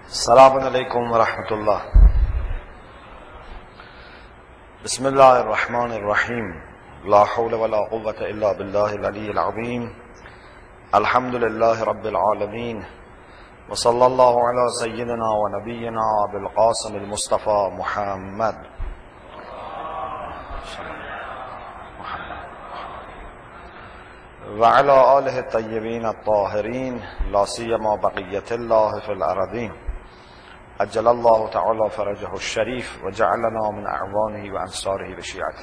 السلام عليكم ورحمة الله. بسم الله الرحمن الرحيم. لا حول ولا قوة إلا بالله العلي العظيم. الحمد لله رب العالمين، وصلى الله على سيدنا ونبينا بالقاسم المصطفى محمد وعلى آله الطيبين الطاهرين، لا سيما بقية الله في الأرضين، عجل الله تعالى فرجه الشريف وجعلنا من أعوانه وأنصاره وشيعته.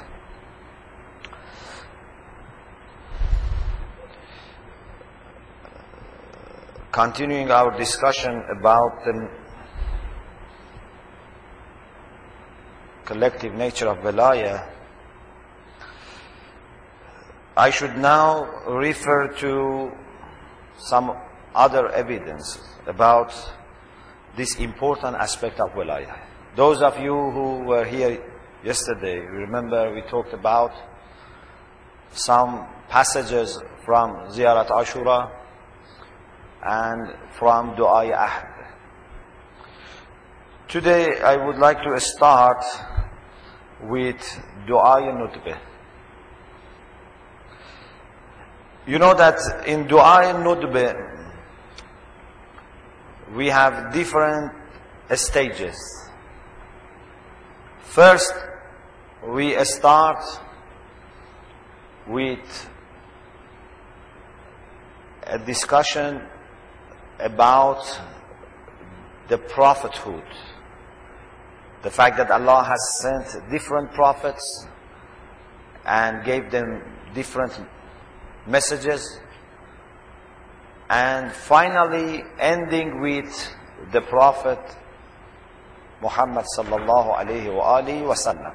Continuing our discussion about the collective nature of Wilayah, I should now refer to some other evidence about this important aspect of Wilayah. Those of you who were here yesterday, remember we talked about some passages from Ziyarat Ashura and from Du'a Ahd. Today I would like to start with Du'a Nudbah. You know that in Du'a Nudbah we have different stages. First, we start with a discussion about the prophethood. The fact that Allah has sent different prophets and gave them different messages, and finally ending with the Prophet Muhammad sallallahu alayhi wa alihi wa sallam.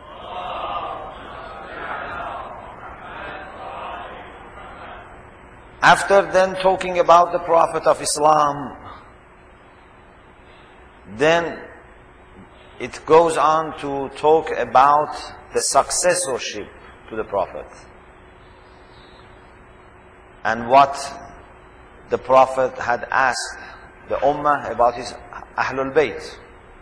After then talking about the Prophet of Islam, then it goes on to talk about the successorship to the Prophet and what the Prophet had asked the Ummah about his Ahlul Bayt.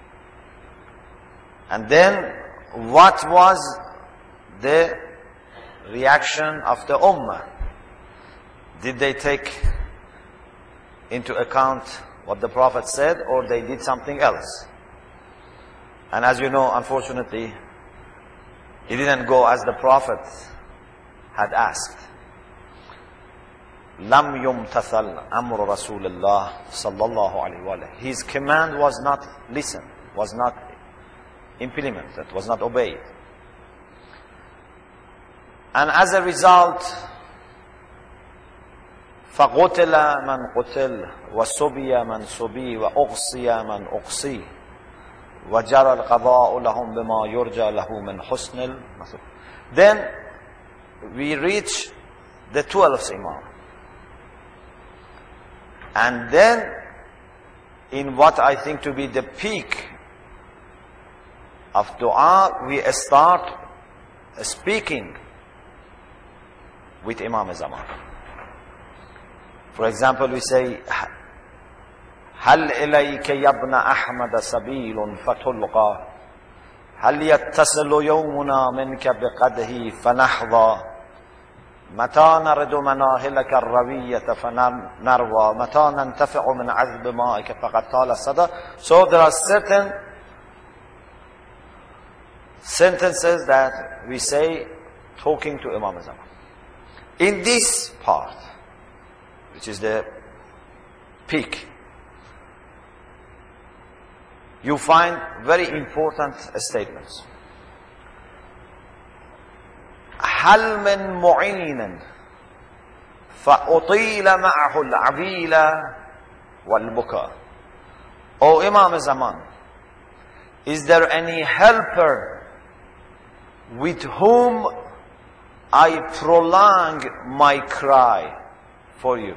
And then what was the reaction of the Ummah? Did they take into account what the Prophet said, or they did something else? And as you know, unfortunately, it didn't go as the Prophet had asked. Lam yumtathal amru Rasulullah sallallahu alaihi wasallam. His command was not listened, was not implemented, was not obeyed. And as a result, فَقُتِلَ مَنْ قُتِلَ وَسُبِيَ مَنْ سُبِي وَأُغْصِيَ مَنْ أُغْصِي وَجَرَى الْقَضَاءُ لَهُمْ بِمَا يُرْجَى لَهُ مِنْ حُسْنِ الْمَثُوبِ. Then we reach the 12th Imam. And then, in what I think to be the peak of dua, we start speaking with Imam Zaman. For example, we say, هل إليك يا ابن أحمد سبيل فتلقى هل يتصل يومنا منك بقده فنحظى متى نرد مناهلك الروية فنروى متى ننتفع من عذب مائك فقد طال الصدى. So there are certain sentences that we say talking to Imam Zaman. In this part, which is the peak, you find very important statements. هل من معين فأطيل معه العبيل والبكاء. O Imam Zaman, is there any helper with whom I prolong my cry for you?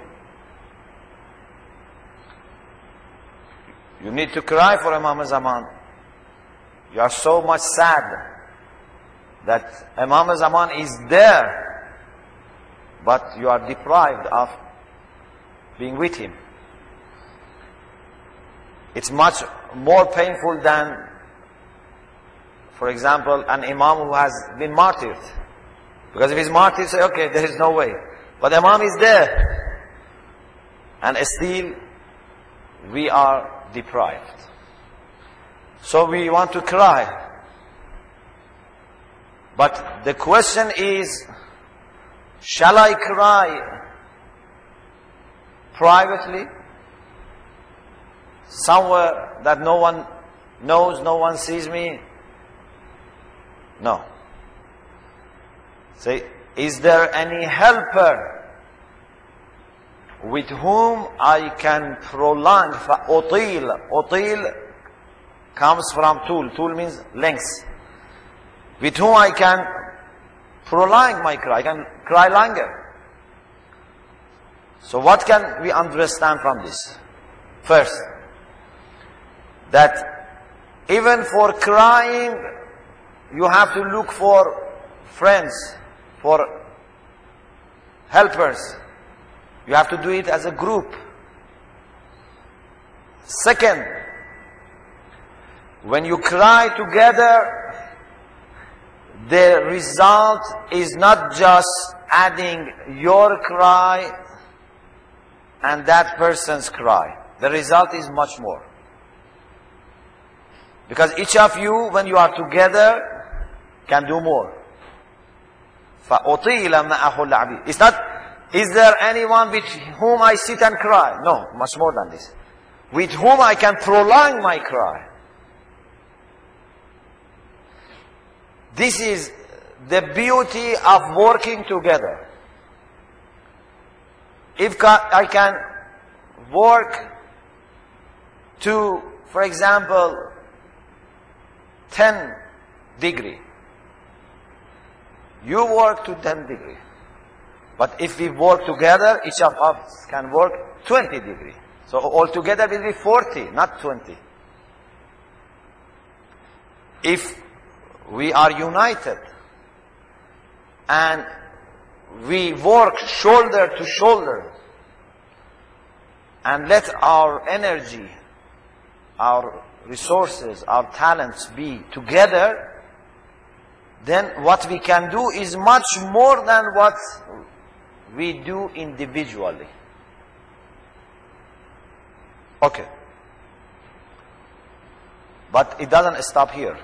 You need to cry for Imam Zaman. You are so much sad that Imam Zaman is there, but you are deprived of being with him. It's much more painful than, for example, an imam who has been martyred. Because if he's martyred, say, okay, there is no way. But the imam is there. And still, we are deprived. So we want to cry. But the question is, shall I cry privately? Somewhere that no one knows, no one sees me? No. Say, is there any helper with whom I can prolong? فَأُطِيل. Util comes from tul. Tul means length. With whom I can prolong my cry. I can cry longer. So what can we understand from this? First, that even for crying, you have to look for friends, for helpers. You have to do it as a group. Second, when you cry together, the result is not just adding your cry and that person's cry. The result is much more. Because each of you, when you are together, can do more. فَأُطِيلَ مَعَهُ الْعَبِيدِ. It's not, is there anyone with whom I sit and cry? No, much more than this. With whom I can prolong my cry. This is the beauty of working together. If I can work to, for example, 10 degree. You work to 10 degree. But if we work together, each of us can work 20 degree. So altogether will be 40, not 20. If we are united and we work shoulder to shoulder and let our energy, our resources, our talents be together, then what we can do is much more than what we do individually. Okay. But it doesn't stop here.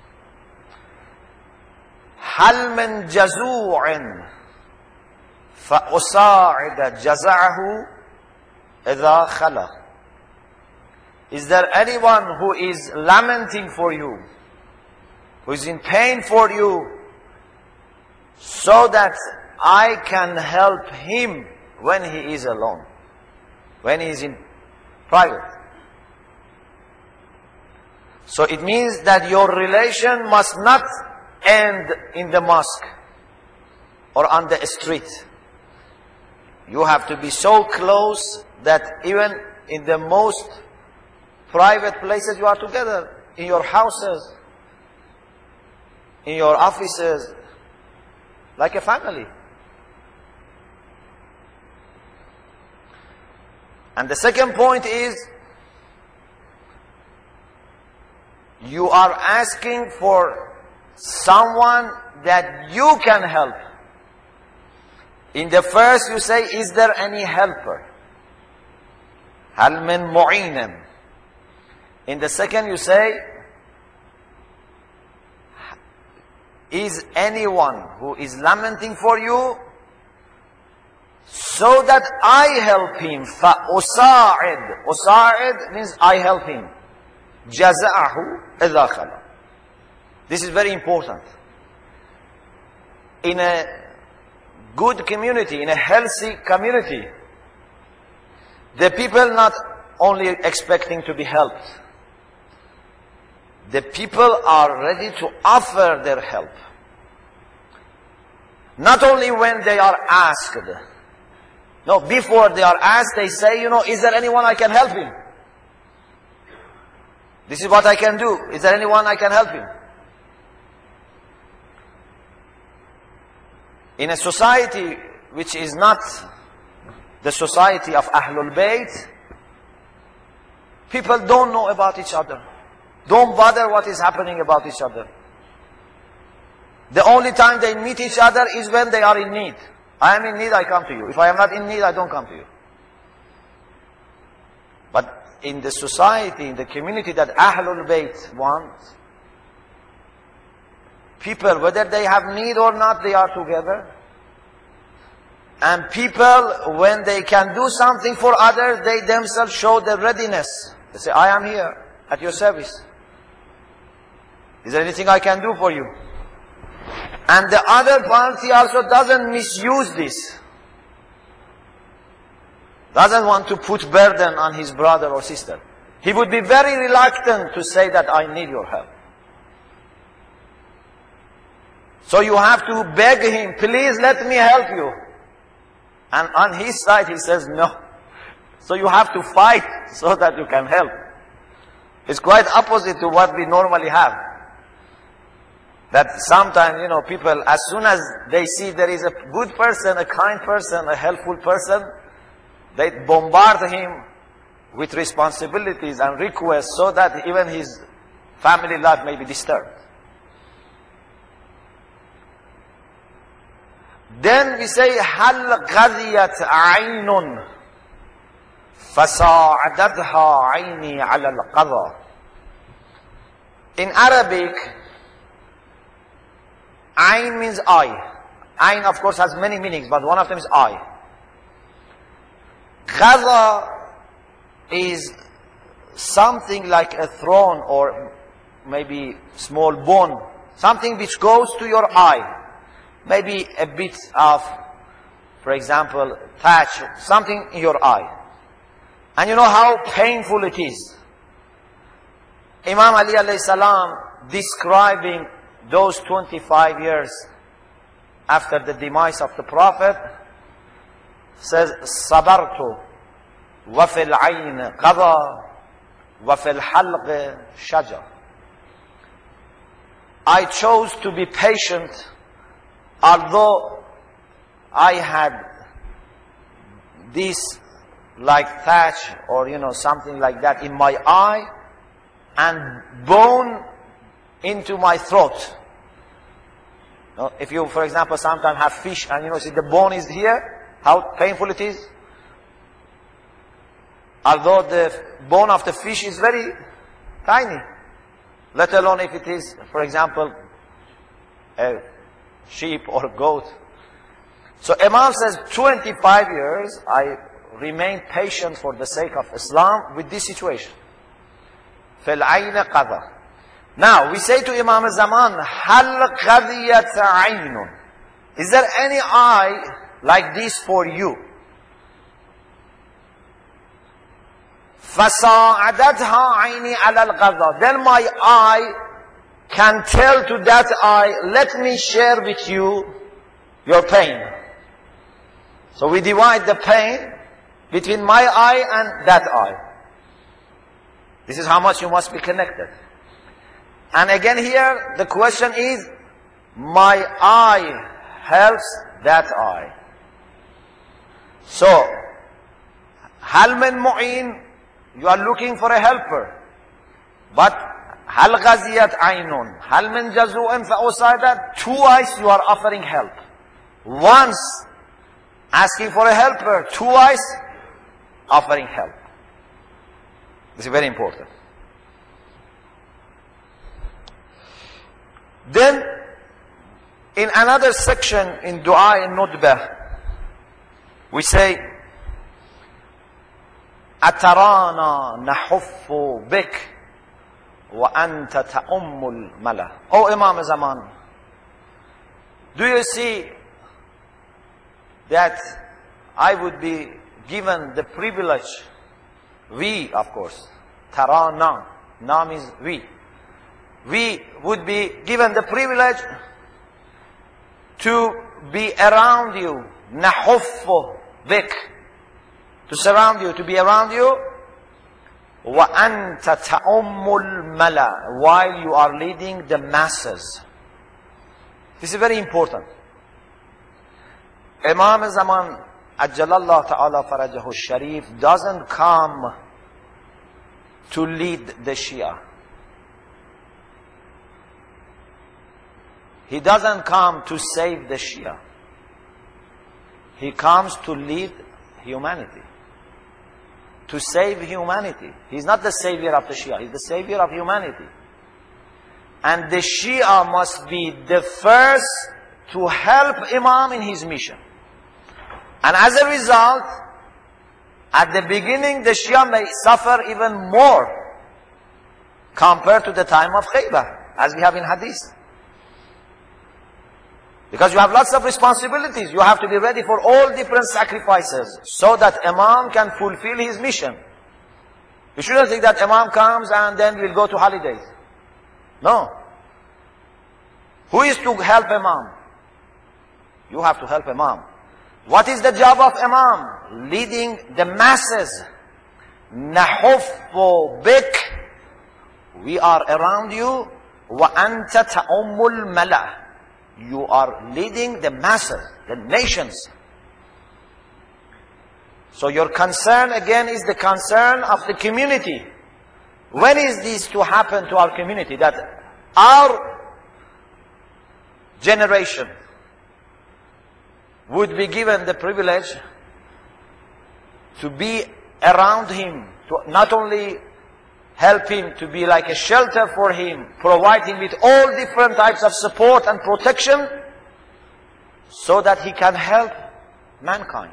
هل من جزوع فأساعد جزعه إذا خلا. Is there anyone who is lamenting for you, who is in pain for you, so that I can help him when he is alone, when he is in private? So it means that your relation must not end in the mosque or on the street. You have to be so close that even in the most private places you are together, in your houses, in your offices, like a family. And the second point is, you are asking for someone that you can help. In the first you say, is there any helper? هل من معين. In the second you say, is anyone who is lamenting for you, so that I help him. فَأُسَاعِد. Usa'id means I help him. جَزَعَهُ إِذَا خَلَى. This is very important. In a good community, in a healthy community, the people not only expecting to be helped, the people are ready to offer their help. Not only when they are asked. No, before they are asked, they say, is there anyone I can help him? This is what I can do. Is there anyone I can help him? In a society which is not the society of Ahlul Bayt, People don't know about each other. Don't bother what is happening about each other. The only time they meet each other is when they are in need. I am in need, I come to you. If I am not in need, I don't come to you. But in the society, in the community that Ahlul Bayt wants, people, whether they have need or not, they are together. And people, when they can do something for others, they themselves show their readiness. They say, I am here at your service. Is there anything I can do for you? And the other party also doesn't misuse this. Doesn't want to put burden on his brother or sister. He would be very reluctant to say that I need your help. So you have to beg him, please let me help you. And on his side he says no. So you have to fight so that you can help. It's quite opposite to what we normally have. That sometimes, people, as soon as they see there is a good person, a kind person, a helpful person, they bombard him with responsibilities and requests so that even his family life may be disturbed. Then we say, هَلْ غَذِيَتْ عَيْنٌ فَسَاعَدَتْهَا عَيْنِي عَلَى الْقَضَى. In Arabic, Ayn means eye. Ayn, of course, has many meanings, but one of them is eye. Ghadha is something like a thorn or maybe small bone. Something which goes to your eye. Maybe a bit of, for example, thatch, something in your eye. And you know how painful it is. Imam Ali alayhi salam describing those 25 years after the demise of the Prophet says, Sabartu wa fil ayn qadha wa fil halq shajar. I chose to be patient although I had this like thatch or something like that in my eye and bone into my throat. If you, for example, sometimes have fish and see the bone is here, how painful it is. Although the bone of the fish is very tiny, let alone if it is, for example, a sheep or goat. So Imam says, 25 years I remained patient for the sake of Islam with this situation. فَالْعَيْنَ قَضَى. Now, we say to Imam Zaman, هَلْ قَضِيَتْ عَيْنٌ. Is there any eye like this for you? فَسَاعَدَتْهَا عَيْنِي عَلَى الْقَضَى. Then my eye can tell to that eye, let me share with you your pain. So we divide the pain between my eye and that eye. This is how much you must be connected. And again here, the question is, my eye helps that eye. So, hal min mu'in, you are looking for a helper. But, hal ghaziyat aynun, hal min jazu'in fa'usaidat, twice you are offering help. Once, asking for a helper, twice, offering help. This is very important. Then, in another section in Dua al-Nudbah, we say, أَتَرَانَا نَحُفُّ بِكَ وَأَنْتَ تَأُمُّ الْمَلَى. O Imam Zaman, do you see that I would be given the privilege, we of course, Tarana, na means we would be given the privilege to be around you, nahuffu bik, to surround you, to be around you, wa anta ta'ummul mala, while you are leading the masses. This is very important. Imam Zaman Ajjalallah Ta'ala Farajahu Sharif doesn't come to lead the Shia. He doesn't come to save the Shia. He comes to lead humanity. To save humanity. He's not the savior of the Shia. He's the savior of humanity. And the Shia must be the first to help Imam in his mission. And as a result, at the beginning, the Shia may suffer even more compared to the time of Khaybar, as we have in Hadith. Because you have lots of responsibilities. You have to be ready for all different sacrifices so that Imam can fulfill his mission. You shouldn't think that Imam comes and then we'll go to holidays. No. Who is to help Imam? You have to help Imam. What is the job of Imam? Leading the masses. نَحُفُّ بِكَ. We are around you. وَأَنْتَ تَأُمُّ الْمَلَأَ. You are leading the masses, the nations. So your concern again is the concern of the community. When is this to happen to our community? That our generation would be given the privilege to be around him, to not only help him, to be like a shelter for him, provide him with all different types of support and protection so that he can help mankind.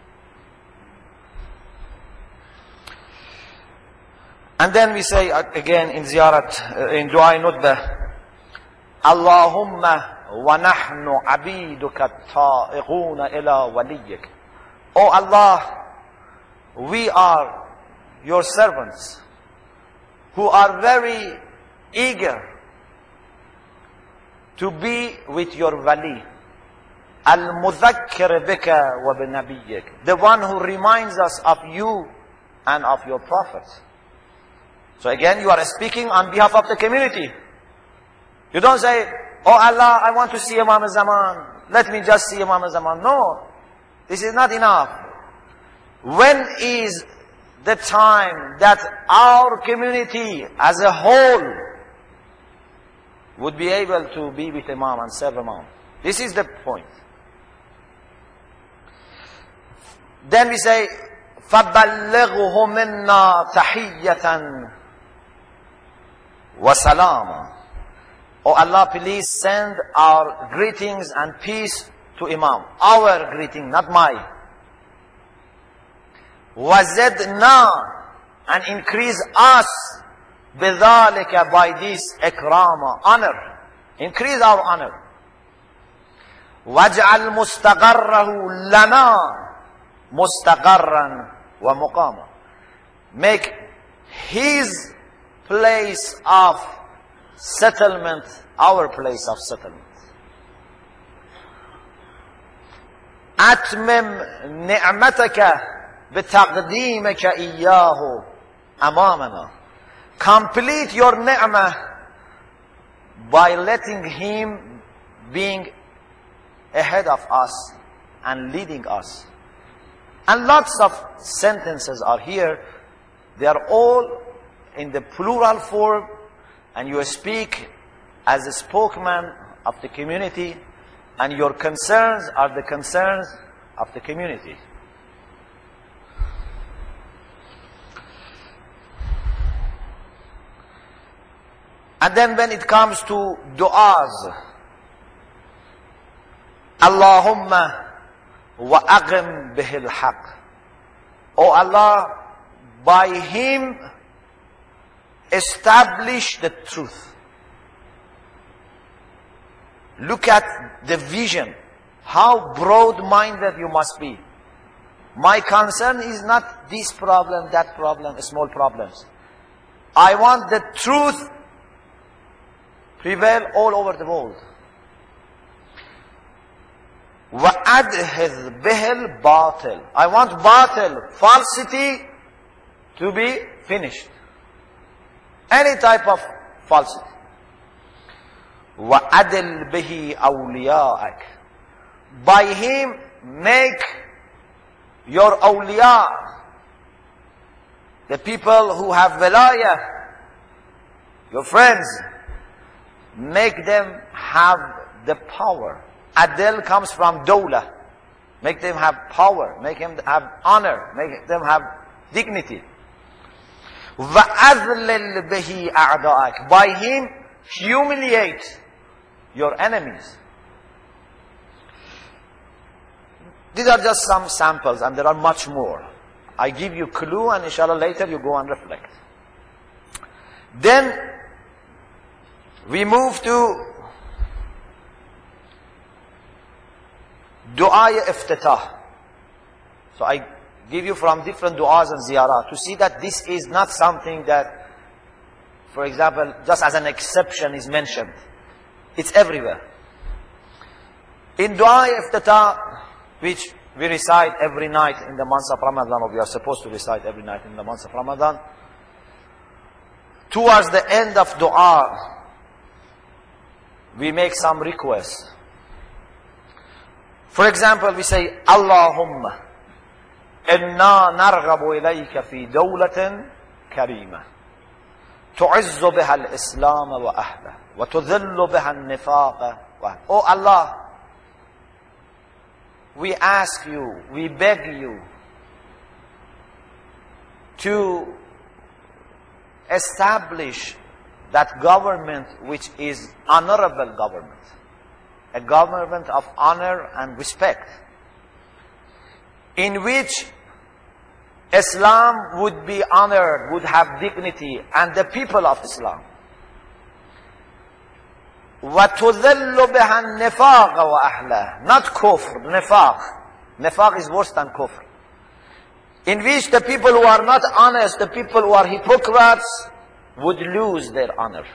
And then we say again in ziyarat, in dua nutbah, Allahumma wa nahnu abiduka ta'iquna ila waliyik. Oh Allah, we are your servants who are very eager to be with your wali. Al-mudhakkir bika wa binabiyyik. The one who reminds us of you and of your prophets. So again, you are speaking on behalf of the community. You don't say, oh Allah, I want to see Imam Zaman. Let me just see Imam Zaman. No, this is not enough. When is the time that our community as a whole would be able to be with Imam and serve Imam? This is the point. Then we say, فَبَلِّغْهُ مِنَّا تَحِيَّةً وَسَلَامًا. Oh Allah, please send our greetings and peace to Imam. Our greeting, not mine. وَزِدْنَا, and increase us بِذَلِكَ, by this ikrama, honor. Increase our honor. وَاجْعَلْ مُسْتَقَرَّهُ لَنَا مُسْتَقَرًّا وَمُقَامًا. Make his place of settlement our place of settlement. أتمم نعمتك بتقديمك إياه أمامنا. Complete your ni'mah by letting him being ahead of us and leading us. And lots of sentences are here. They are all in the plural form, and you speak as a spokesman of the community, and your concerns are the concerns of the community. And then when it comes to du'as, Allahumma wa aqim bihil haq. Oh Allah, by him establish the truth. Look at the vision. How broad-minded you must be. My concern is not this problem, that problem, small problems. I want the truth prevail all over the world. وَأَدْهِذْ بِهِ الْبَاطِلِ. I want batil, falsity, to be finished. Any type of falsity. وَأَدِلْ بِهِ أَوْلِيَاءَكَ. By him, make your awliya, the people who have wilayah, your friends, make them have the power. Adl comes from dawla. Make them have power, make them have honor, make them have dignity. وَأَذْلِلْ بِهِ أَعْدَاءَكَ. By him, humiliate your enemies. These are just some samples, and there are much more. I give you clue, and inshallah later you go and reflect. Then we move to Du'a Iftitah. So I give you from different du'as and ziyarah to see that this is not something that, for example, just as an exception is mentioned. It's everywhere. In Du'a Iftitah, which we recite every night in the months of Ramadan, or we are supposed to recite every night in the months of Ramadan, towards the end of Du'a, we make some requests. For example, we say, Allahumma, inna narghabu ilayka fi dawlatin karima, tu'izzu biha al-Islam wa ahla, wa tudhillu biha al-nifaqa wa. Oh Allah, we ask you, we beg you to establish that government which is honorable government. A government of honor and respect, in which Islam would be honored, would have dignity, and the people of Islam. وَتُذِلُّ بِهَا النِّفَاقَ وَأَهْلَهُ. Not kufr, nifaq. Nifaq is worse than kufr. In which the people who are not honest, the people who are hypocrites, would lose their honor.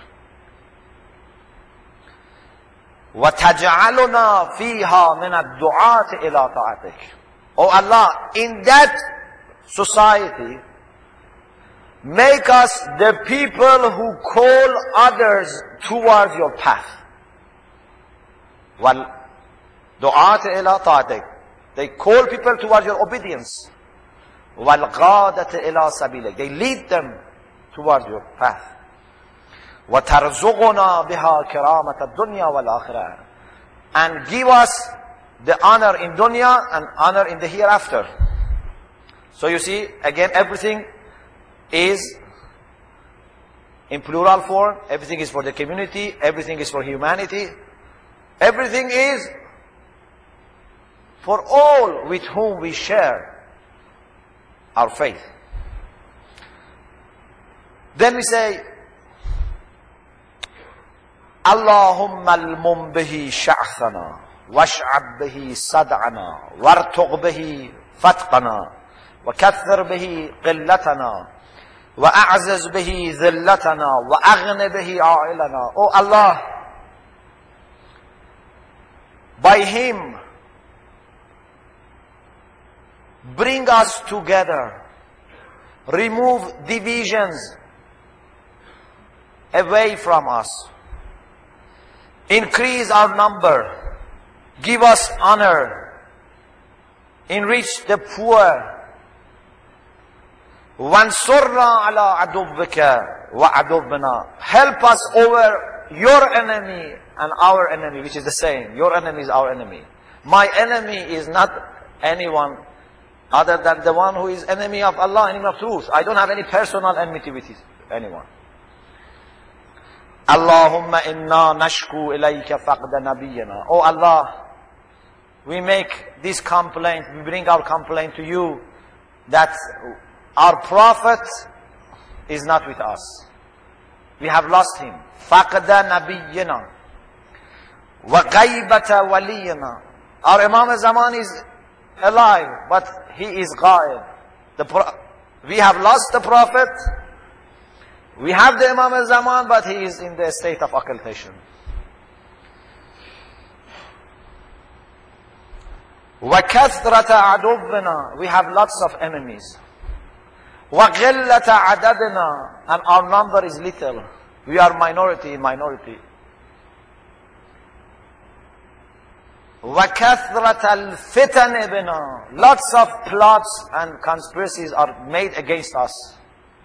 وَتَجْعَلُنَا فِيهَا مِنَ الدُّعَاةِ إِلَىٰ طَاعَتِكَ. Oh Allah, in that society, make us the people who call others towards your path. وَالدُّعَاةِ إِلَىٰ طَاعَتِكَ. They call people towards your obedience. وَالْغَادَةِ إِلَىٰ سَبِيلِكَ. They lead them towards your path. وَتَرْزُقُنَا بِهَا كِرَامَةَ الدُّنْيَا وَالْآخِرَةِ. And give us the honor in dunya and honor in the hereafter. So you see, again, everything is in plural form. Everything is for the community. Everything is for humanity. Everything is for all with whom we share our faith. Then we say, اللهم المم به شعثنا واشعب به صدعنا وارتق به فتقنا وكثر به قلتنا وأعزز به ذلتنا وأغن به عائلنا. Oh Allah, by Him bring us together, remove divisions away from us, increase our number, give us honor, enrich the poor. وَانْصُرْنَا عَلَىٰ عَدُوِّكَ وَعَدُوِّنَا. Help us over your enemy and our enemy, which is the same. Your enemy is our enemy. My enemy is not anyone other than the one who is enemy of Allah, enemy of truth. I don't have any personal enmity with anyone. Allahumma inna nashku ilayka faqda nabiyyina. Oh Allah, we make this complaint, we bring our complaint to you that our Prophet is not with us. We have lost him. Faqda nabiyyina wa ghaibata waliyina. Our Imam al-Zaman is alive, but he is ghaib. We have lost the Prophet. We have the Imam al-Zaman, but he is in the state of occultation. وَكَثْرَةَ عَدُوِّنَا. We have lots of enemies. وَغِلَّةَ عَدَدِنَا. And our number is little. We are minority in minority. وَكَثْرَةَ الْفِتَنِ بِنَا. Lots of plots and conspiracies are made against us.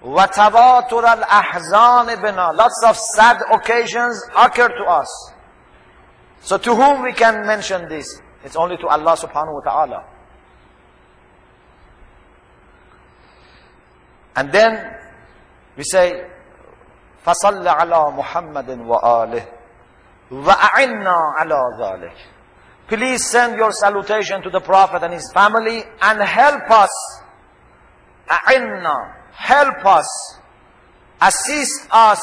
وَتَوَاتُرَ الْأَحْزَانِ بِنَا. Lots of sad occasions occur to us. So to whom we can mention this? It's only to Allah subhanahu wa ta'ala. And then we say, فَصَلَّ عَلَى مُحَمَّدٍ وَآلِهِ وَأَعِنَّا عَلَى ذَلِكَ. Please send your salutation to the Prophet and his family and help us. أَعِنَّا, help us, assist us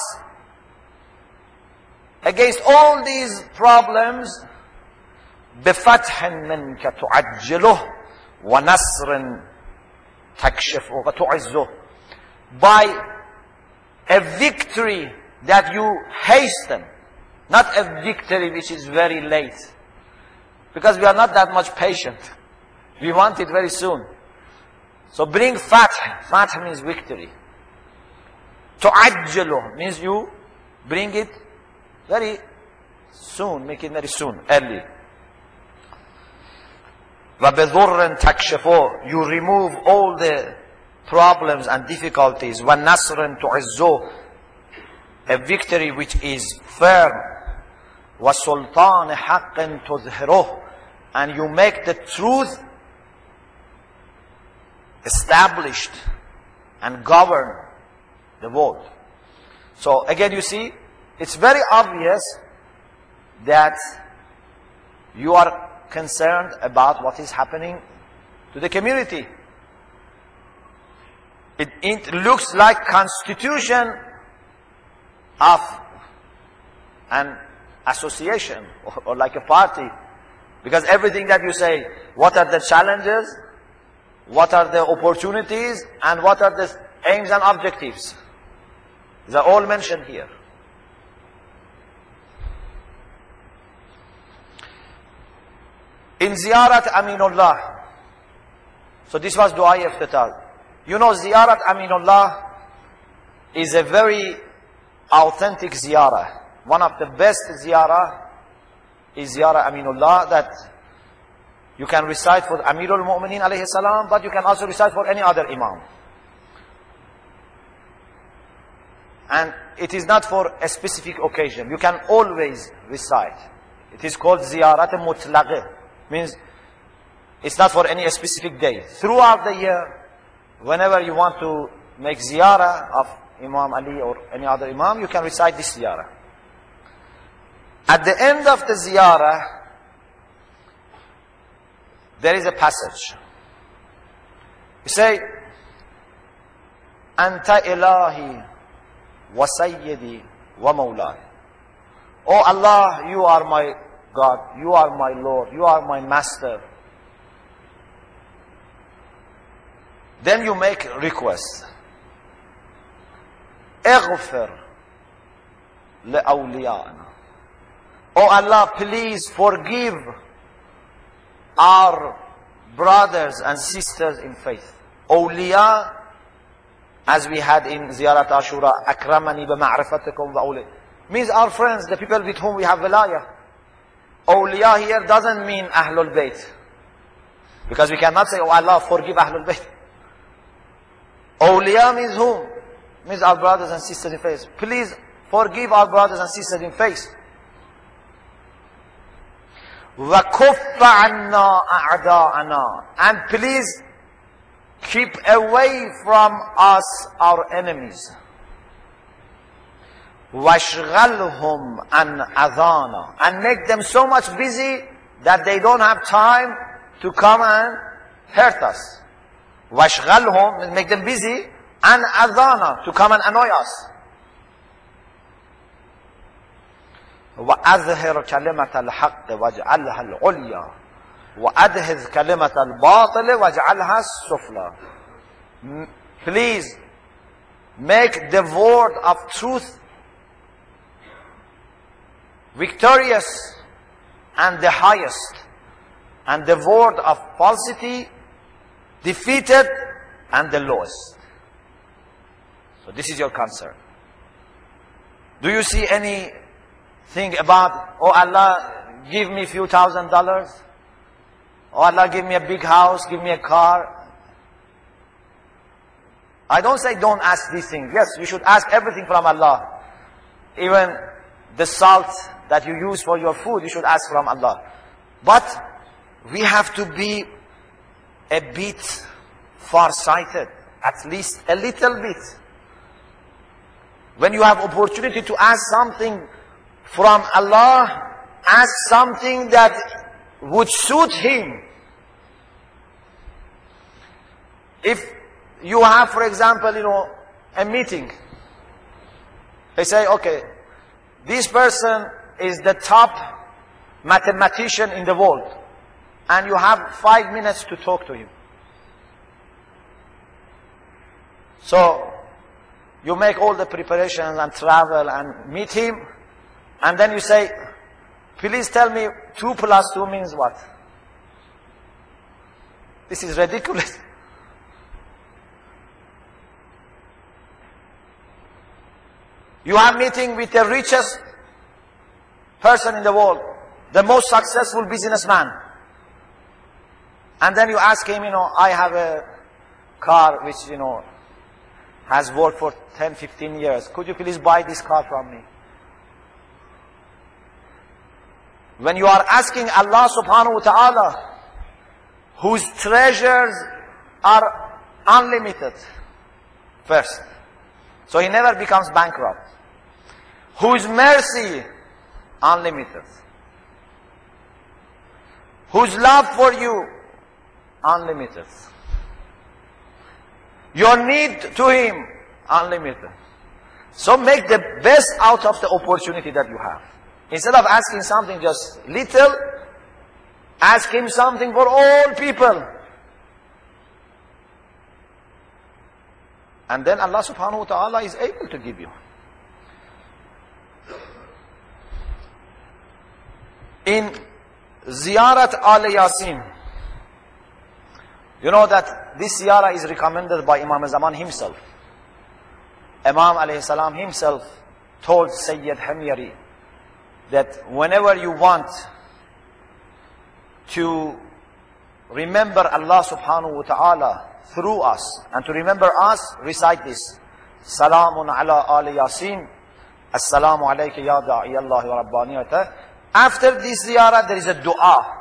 against all these problems. بفتح منك تعجله ونصر تكشفه وتعزه. By a victory that you hasten, not a victory which is very late, because we are not that much patient. We want it very soon. So bring fath. Fath means victory. Tu'ajjilu means you bring it very soon, make it very soon, early. وَبِذُرٍ تَكْشِفُهُ, you remove all the problems and difficulties. وَنَصْرٍ تُعِزُّهُ, a victory which is firm. وَسُلْطَانِ حَقٍّ تُظْهِرُهُ, and you make the truth established and govern the world. So again you see, it's very obvious that you are concerned about what is happening to the community. It looks like constitution of an association or like a party. Because everything that you say, what are the challenges, what are the opportunities, and what are the aims and objectives? These are all mentioned here. In Ziyarat Aminullah, so this was Dua Iftitar. You know, Ziyarat Aminullah is a very authentic ziyarah. One of the best ziyarah is Ziyarah Aminullah, that you can recite for Amirul Mu'mineen alayhi salam, but you can also recite for any other Imam. And it is not for a specific occasion. You can always recite. It is called Ziyarat Mutlaqah. Means it's not for any specific day. Throughout the year, whenever you want to make ziyarah of Imam Ali or any other Imam, you can recite this ziyarah. At the end of the ziyarah, there is a passage. You say, Anta ilahi wa sayyidi wa mawlai. Oh Allah, you are my God, you are my Lord, you are my Master. Then you make requests. اغفر لأوليائنا. Oh Allah, please forgive our brothers and sisters in faith. Awliya, as we had in Ziyarat Ashura, akramani bima'rifatikum wa awliya, means our friends, the people with whom we have wilayah. Awliya here doesn't mean Ahlul Bayt, because we cannot say, oh Allah, forgive Ahlul Bayt. Awliya means whom? Means our brothers and sisters in faith. Please forgive our brothers and sisters in faith. وَكُفَّ عَنَّا أَعْدَاءَنَا, and please keep away from us our enemies. وَاشْغَلْهُمْ عَنْ أَذَانَا, and make them so much busy that they don't have time to come and hurt us. وَاشْغَلْهُمْ, make them busy, and أَذَانَا, to come and annoy us. وَأَظْهِرْ كَلِمَةَ الْحَقِّ وَاجْعَلْهَا الْعُلْيَا وَأَدْهِذْ كَلِمَةَ الْبَاطِلِ وَاجْعَلْهَا السُّفْلَى. Please make the word of truth victorious and the highest, and the word of falsity defeated and the lowest. So this is your concern. Do you see anything about, oh Allah, give me few $1,000? Oh Allah, give me a big house, give me a car? I don't say don't ask these things. Yes, you should ask everything from Allah. Even the salt that you use for your food, you should ask from Allah. But we have to be a bit far-sighted, at least a little bit. When you have opportunity to ask something from Allah, ask something that would suit Him. If you have, for example, a meeting, they say, okay, this person is the top mathematician in the world, and you have 5 minutes to talk to him. So, you make all the preparations and travel and meet him, and then you say, please tell me 2 plus 2 means what? This is ridiculous. You are meeting with the richest person in the world, the most successful businessman. And then you ask him, I have a car which, has worked for 10, 15 years. Could you please buy this car from me? When you are asking Allah subhanahu wa ta'ala, whose treasures are unlimited, first. So he never becomes bankrupt. Whose mercy, unlimited. Whose love for you, unlimited. Your need to Him, unlimited. So make the best out of the opportunity that you have. Instead of asking something just little, ask Him something for all people. And then Allah subhanahu wa ta'ala is able to give you. In Ziyarat Al-Yasin, you know that this ziyarah is recommended by Imam Zaman himself. Imam alayhi salam himself told Sayyid Himyari that whenever you want to remember Allah subhanahu wa ta'ala through us, and to remember us, recite this. Salamun ala Ali Yasin. Assalamu alayka ya da'i Allah wa rabbaniyata. After this ziyarah, there is a dua.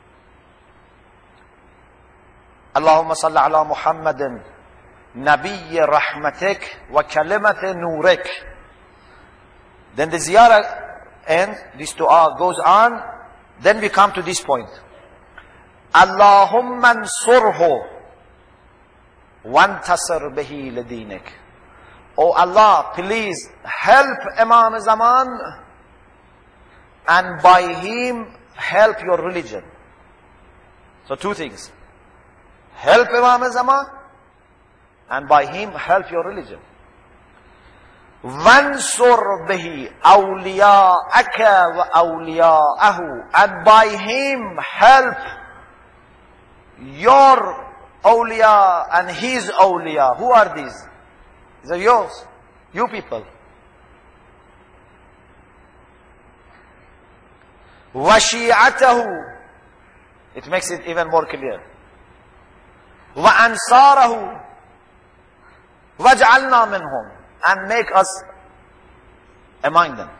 Allahumma salli ala Muhammadin nabiyyi rahmatik wa kalimati nurik. Then the ziyarah ends, this dua goes on. Then we come to this point. Allahumma ansurhu wantasir bihi ladinik. Oh Allah, please help Imam Zaman, and by him help your religion. So 2 things. Help Imam Zaman, and by him help your religion. Wansur bihi awliya'aka wa awliya'ahu, and by him help your awliya and his awliya. Who are these? These are yours, you people. وَشِيعَتَهُ, it makes it even more clear. وَأَنصَارَهُ وَاجْعَلْنَا مِنْهُمْ, and make us among them.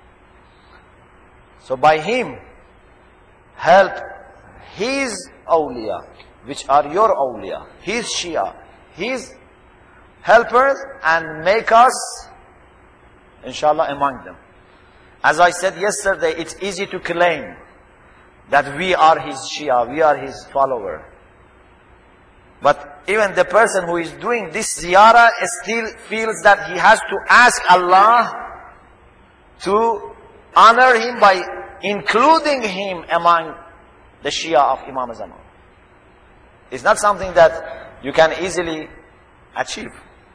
So by him, help his awliya, which are your awliya, his Shia, his helpers, and make us, inshallah, among them. As I said yesterday, it's easy to claim that we are his Shia, we are his follower. But even the person who is doing this ziyarah still feels that he has to ask Allah to honor him by including him among the Shia of Imam Zaman. It's not something that you can easily achieve.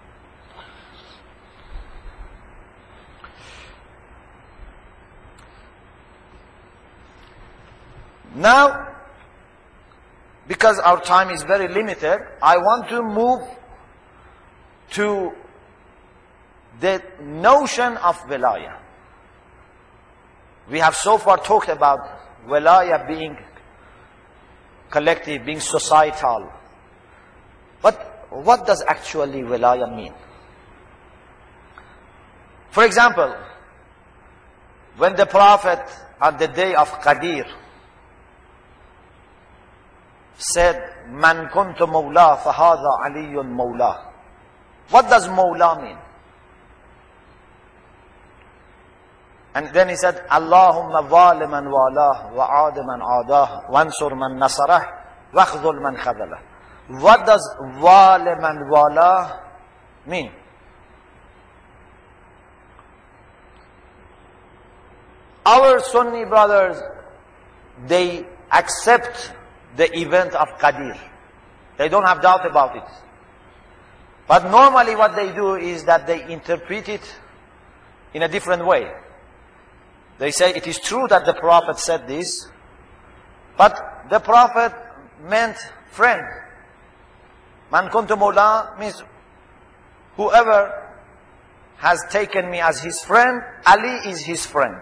Now, because our time is very limited, I want to move to the notion of wilaya. We have so far talked about wilaya being collective, being societal. But what does actually wilaya mean? For example, when the Prophet on the day of Qadir said, Man kuntu mawla fahadha aliyun mawla. What does mawla mean? And then he said, Allahumma zaliman walah wa adiman adah wansur man nasarah wa khzul man khadalah. What does zaliman walah mean? Our Sunni brothers, they accept the event of Qadir. They don't have doubt about it. But normally what they do is that they interpret it in a different way. They say it is true that the Prophet said this, but the Prophet meant friend. Man kuntu mawla means whoever has taken me as his friend, Ali is his friend.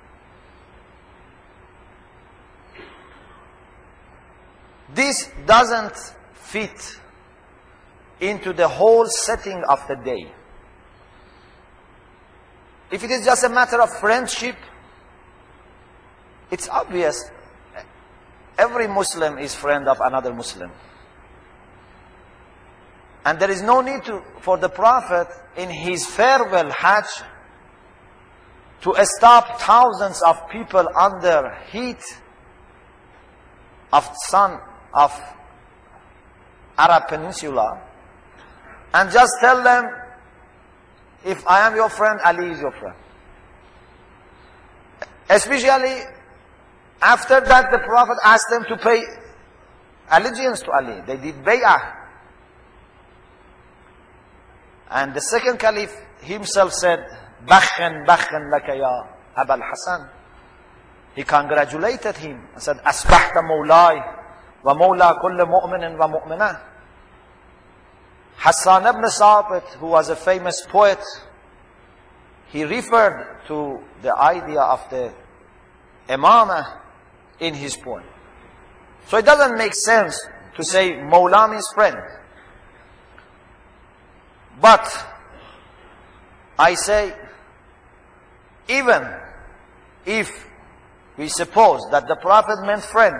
This doesn't fit into the whole setting of the day. If it is just a matter of friendship, it's obvious. Every Muslim is friend of another Muslim. And there is no need for the Prophet in his farewell Hajj to stop thousands of people under heat of sun of Arab Peninsula and just tell them, if I am your friend, Ali is your friend. Especially after that, the Prophet asked them to pay allegiance to Ali. They did bay'ah. And the second caliph himself said, Bakhan, bakhan laka ya Abul Hasan. He congratulated him and said, Asbahta mawlai wa mawla kulli mu'minin wa mu'minah. Hassan ibn Sabit, who was a famous poet, he referred to the idea of the imamah in his poem. So it doesn't make sense to say Mawla means friend. But I say, even if we suppose that the Prophet meant friend,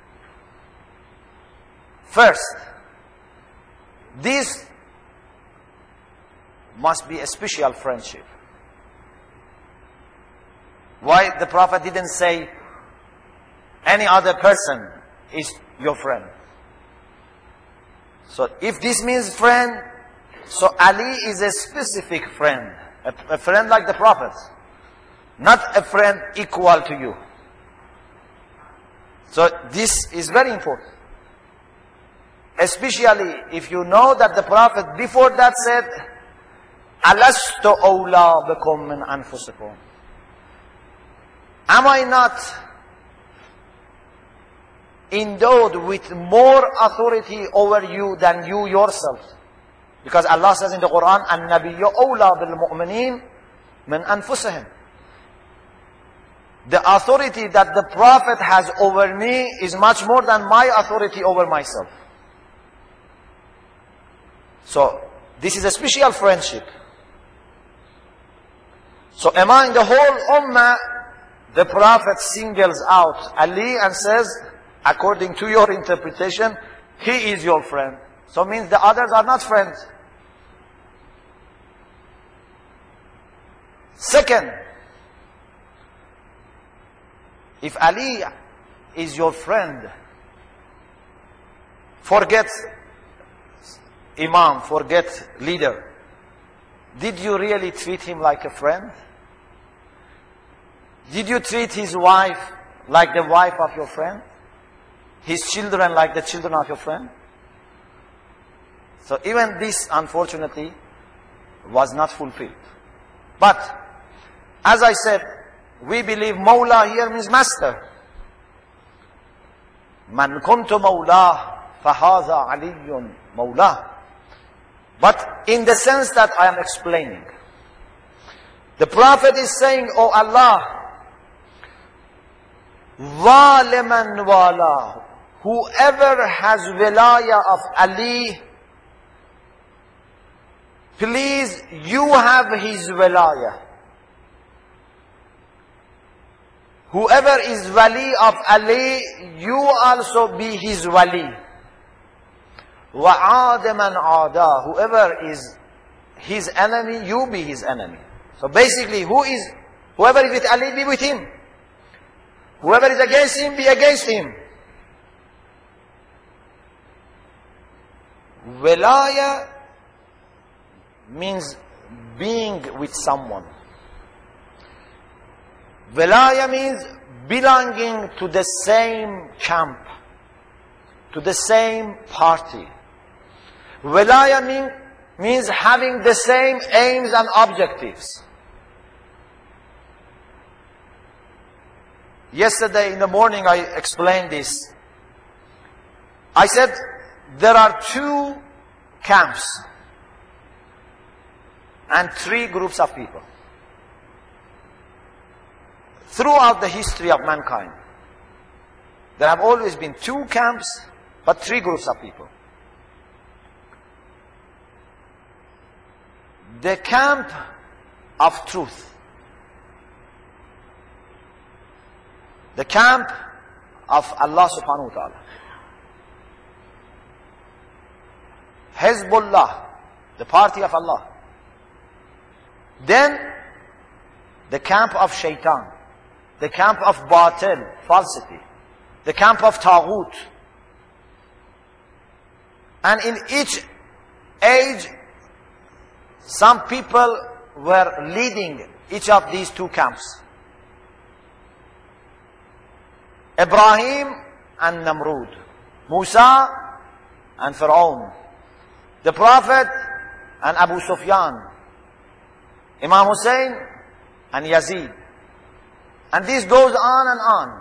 first, this must be a special friendship. Why the Prophet didn't say any other person is your friend? So if this means friend, so Ali is a specific friend, a friend like the Prophet, not a friend equal to you. So this is very important. Especially if you know that the Prophet before that said, Alastu awla bikum min anfusikum. Am I not endowed with more authority over you than you yourself? Because Allah says in the Quran, An-Nabiyyu awla bil mu'minin min anfusihim. The authority that the Prophet has over me is much more than my authority over myself. So, this is a special friendship. So among the whole ummah, the Prophet singles out Ali and says, according to your interpretation, he is your friend. So it means the others are not friends. Second, if Ali is your friend, forget Imam, forget leader. Did you really treat him like a friend? Did you treat his wife like the wife of your friend? His children like the children of your friend? So even this, unfortunately, was not fulfilled. But, as I said, we believe Mawla here means master. Man kuntu mawla fahaza aliyun mawla. But in the sense that I am explaining, the Prophet is saying, Oh Allah, Waliman wala, whoever has wilaya of Ali, please, you have his wilayah. Whoever is wali of Ali, you also be his wali. وَعَادَ مَنْ عَادَى. Whoever is his enemy, you be his enemy. So basically, whoever is with Ali, be with him. Whoever is against him, be against him. Wilaya means being with someone. Wilaya means belonging to the same camp, to the same party. Wilaya means having the same aims and objectives. Yesterday in the morning I explained this. I said there are 2 camps and 3 groups of people. Throughout the history of mankind, there have always been 2 camps, but 3 groups of people. The camp of truth, the camp of Allah subhanahu wa ta'ala, Hezbollah, the party of Allah. Then the camp of shaitan, the camp of batil, falsity, the camp of taghut. And in each age, some people were leading each of these 2 camps. Ibrahim and Namrud, Musa and Fir'aun, the Prophet and Abu Sufyan, Imam Hussein and Yazid. And this goes on and on.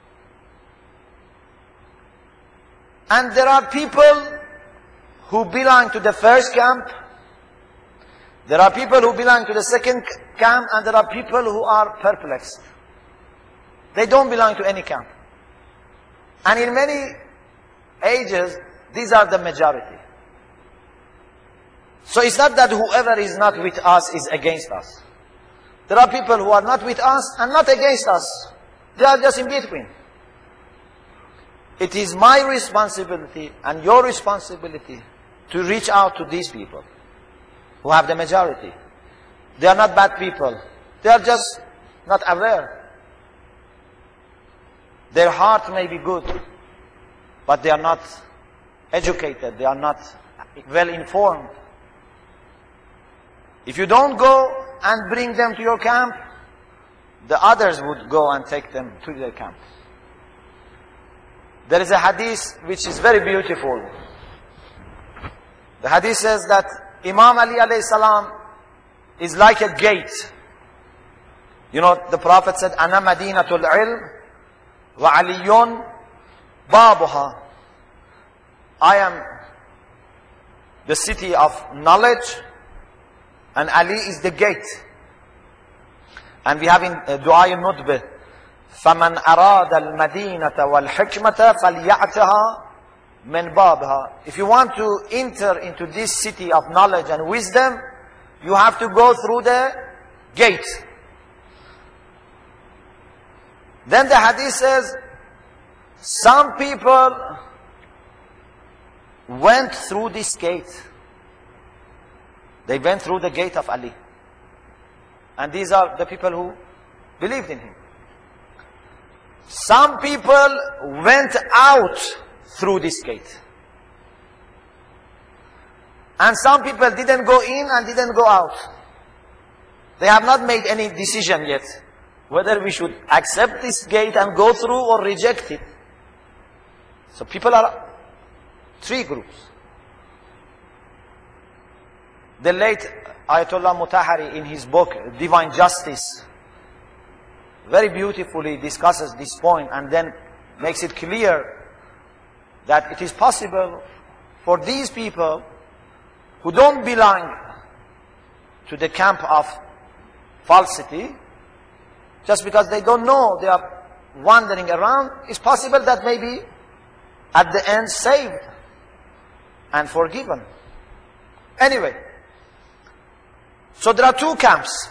And there are people who belong to the first camp, there are people who belong to the second camp, and there are people who are perplexed. They don't belong to any camp. And in many ages, these are the majority. So it's not that whoever is not with us is against us. There are people who are not with us and not against us. They are just in between. It is my responsibility and your responsibility to reach out to these people who have the majority. They are not bad people. They are just not aware. Their heart may be good, but they are not educated. They are not well informed. If you don't go and bring them to your camp, the others would go and take them to their camp. There is a hadith which is very beautiful. The hadith says that Imam Ali alayhi salam is like a gate. You know, the Prophet said, Ana madinatul ilm wa aliyun babuha. I am the city of knowledge, and Ali is the gate. And we have in Dua al-Nudbah, فَمَنْ أَرَادَ الْمَدِينَةَ وَالْحِكْمَةَ فَلْيَعْتَهَا مِنْ بَابِهَا. If you want to enter into this city of knowledge and wisdom, you have to go through the gate. Then the hadith says, some people went through this gate. They went through the gate of Ali. And these are the people who believed in him. Some people went out through this gate. And some people didn't go in and didn't go out. They have not made any decision yet, whether we should accept this gate and go through or reject it. So people are 3 groups. The late Ayatollah Mutahari, in his book Divine Justice, very beautifully discusses this point and then makes it clear that it is possible for these people who don't belong to the camp of falsity, just because they don't know, they are wandering around, it's possible that maybe at the end saved and forgiven. Anyway, So there are two camps.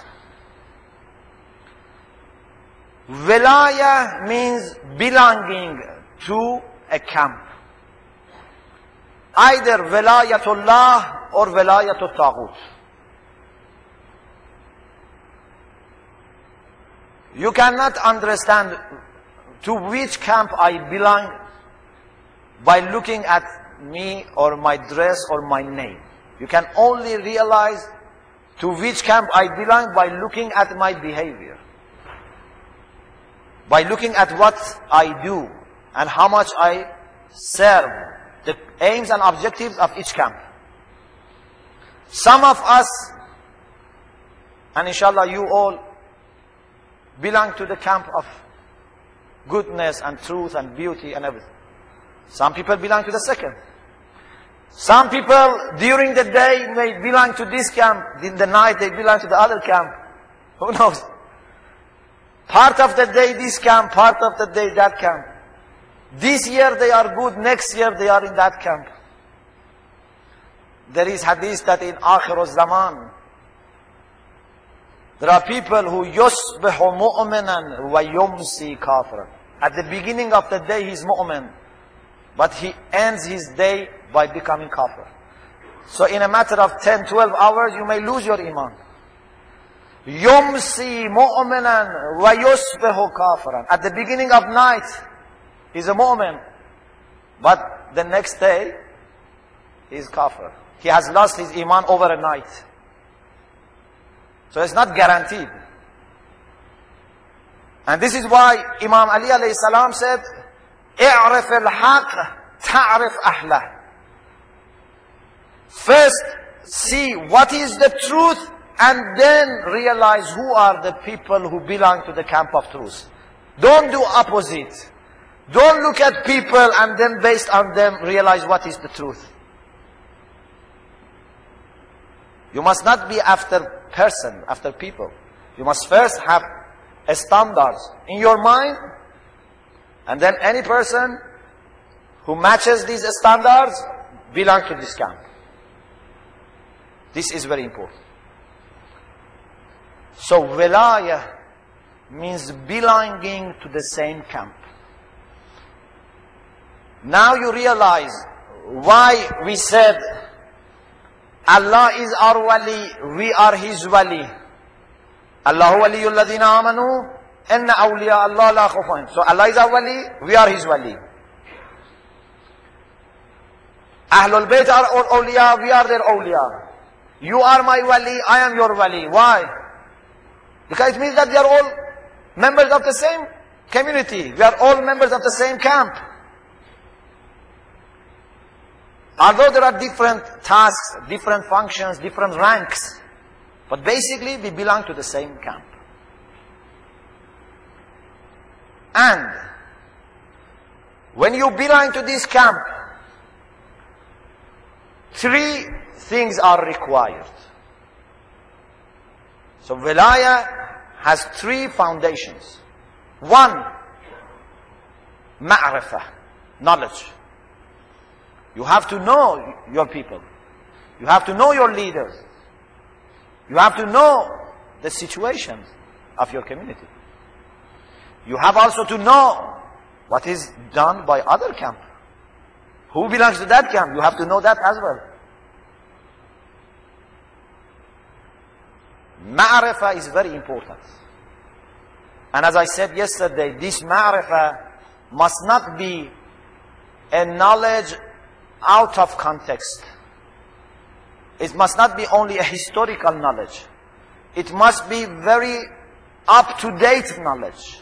Wilaya means belonging to a camp. Either Wilayatullah or Wilayatul Taghut. You cannot understand to which camp I belong by looking at me or my dress or my name. You can only realize to which camp I belong by looking at my behavior. By looking at what I do and how much I serve, the aims and objectives of each camp. Some of us, and inshallah you all, belong to the camp of goodness and truth and beauty and everything. Some people belong to the second. Some people during the day may belong to this camp, in the night they belong to the other camp. Who knows? Part of the day this camp, part of the day that camp. This year they are good, next year they are in that camp. There is hadith that in Akhir Zaman, there are people who yusbihu mu'minan wa yumsi kafiran. At the beginning of the day he is mu'min, but he ends his day by becoming kafir. So in a matter of 10, 12 hours you may lose your iman. Yumsi mu'minan wa yusbihu kafiran. At the beginning of night he's a mu'min, but the next day he is kafir. He has lost his iman over a night. So it's not guaranteed. And this is why Imam Ali alayhi salam said, "I'rif al-haq, ta'rif ahlah." First, see what is the truth, and then realize who are the people who belong to the camp of truth. Don't do opposite. Don't look at people and then based on them realize what is the truth. You must not be after person, after people. You must first have a standard in your mind, and then any person who matches these standards belong to this camp. This is very important. So wilaya means belonging to the same camp. Now you realize why we said Allah is our wali, we are his wali. Allahu waliyul ladhina amanu, inna awliya Allah la khawfun. So Allah is our wali, we are his wali. Ahlul Bayt are our awliya, we are their awliya. You are my wali, I am your wali. Why? Because it means that we are all members of the same community. We are all members of the same camp. Although there are different tasks, different functions, different ranks, but basically we belong to the same camp. And when you belong to this camp, three things are required. So wilaya has three foundations. One, ma'rifah, knowledge. You have to know your people. You have to know your leaders. You have to know the situations of your community. You have also to know what is done by other camp. Who belongs to that camp? You have to know that as well. Ma'rifah is very important. And as I said yesterday, this ma'rifah must not be a knowledge out of context. It must not be only a historical knowledge. It must be very up-to-date knowledge.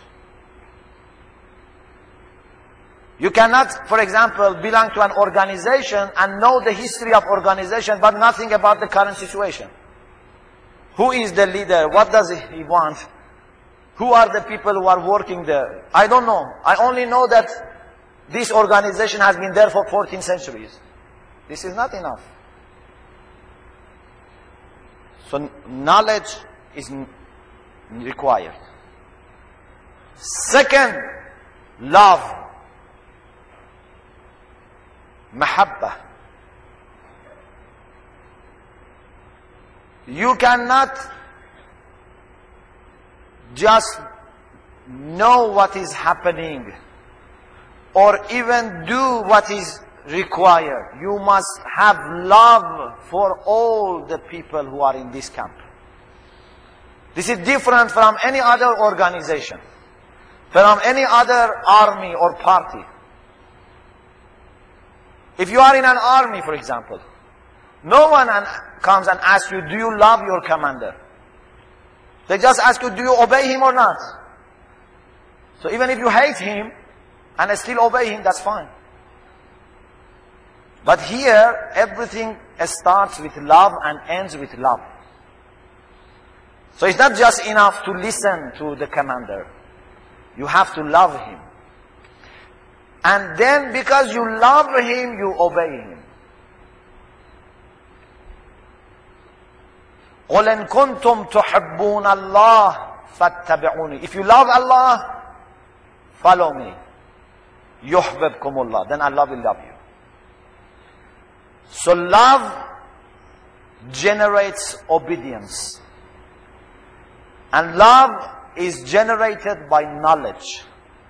You cannot, for example, belong to an organization and know the history of organization but nothing about the current situation. Who is the leader? What does he want? Who are the people who are working there? I don't know. I only know that this organization has been there for 14 centuries. This is not enough. So knowledge is required. Second, love. Mahabba. You cannot just know what is happening or even do what is required. You must have love for all the people who are in this camp. This is different from any other organization, from any other army or party. If you are in an army, for example, no one comes and asks you, do you love your commander? They just ask you, do you obey him or not? So even if you hate him and still obey him, that's fine. But here, everything starts with love and ends with love. So it's not just enough to listen to the commander. You have to love him. And then because you love him, you obey him. قُلْ إِن كُنْتُمْ تُحِبُّونَ اللَّهَ فَاتَّبِعُونِي. If you love Allah, follow me. يُحْبِبْكُمُ اللَّهِ. Then Allah will love you. So love generates obedience. And love is generated by knowledge.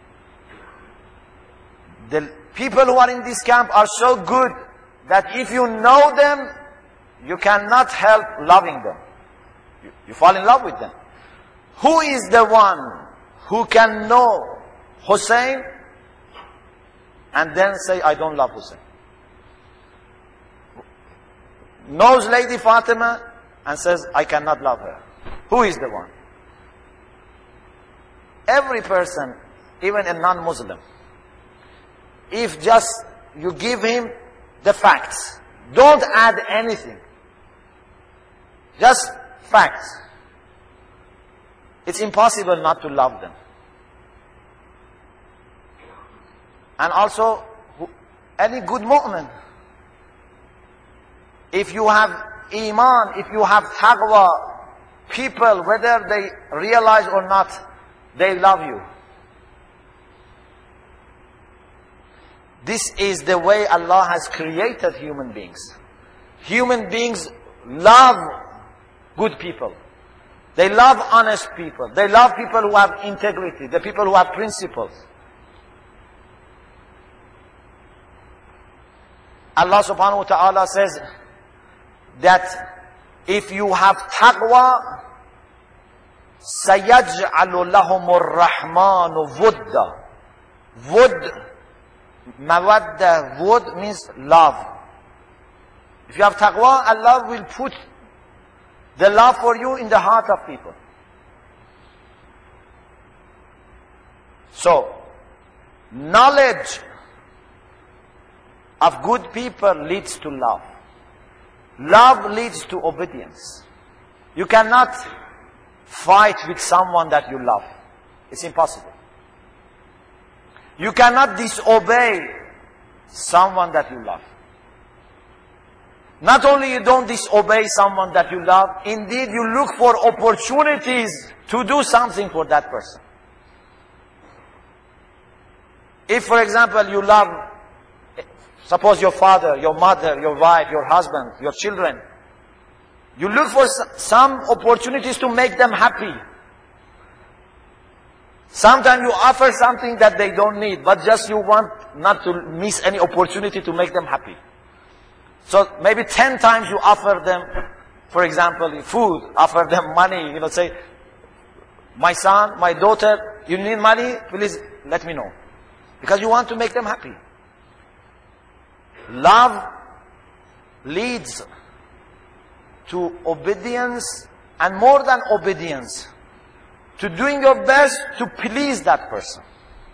The people who are in this camp are so good that if you know them, you cannot help loving them. You fall in love with them. Who is the one who can know Hussein and then say, I don't love Hussein? Knows Lady Fatima and says, I cannot love her. Who is the one? Every person, even a non-Muslim, if just you give him the facts, don't add anything, just facts, it's impossible not to love them. And also, any good mu'min, if you have iman, if you have taqwa, people, whether they realize or not, they love you. This is the way Allah has created human beings. Human beings love good people. They love honest people. They love people who have integrity, the people who have principles. Allah subhanahu wa ta'ala says that if you have taqwa, سَيَجْعَلُ لَهُمُ الرَّحْمَنُ وُدًّا. Wud, mawadda, wud means love. If you have taqwa, Allah will put the love for you in the heart of people. So, knowledge of good people leads to love. Love leads to obedience. You cannot fight with someone that you love. It's impossible. You cannot disobey someone that you love. Not only you don't disobey someone that you love, indeed you look for opportunities to do something for that person. If, for example, you love, suppose your father, your mother, your wife, your husband, your children, you look for some opportunities to make them happy. Sometimes you offer something that they don't need, but just you want not to miss any opportunity to make them happy. So maybe 10 times you offer them, for example, food, offer them money, say, my son, my daughter, you need money? Please let me know. Because you want to make them happy. Love leads to obedience, and more than obedience, to doing your best to please that person.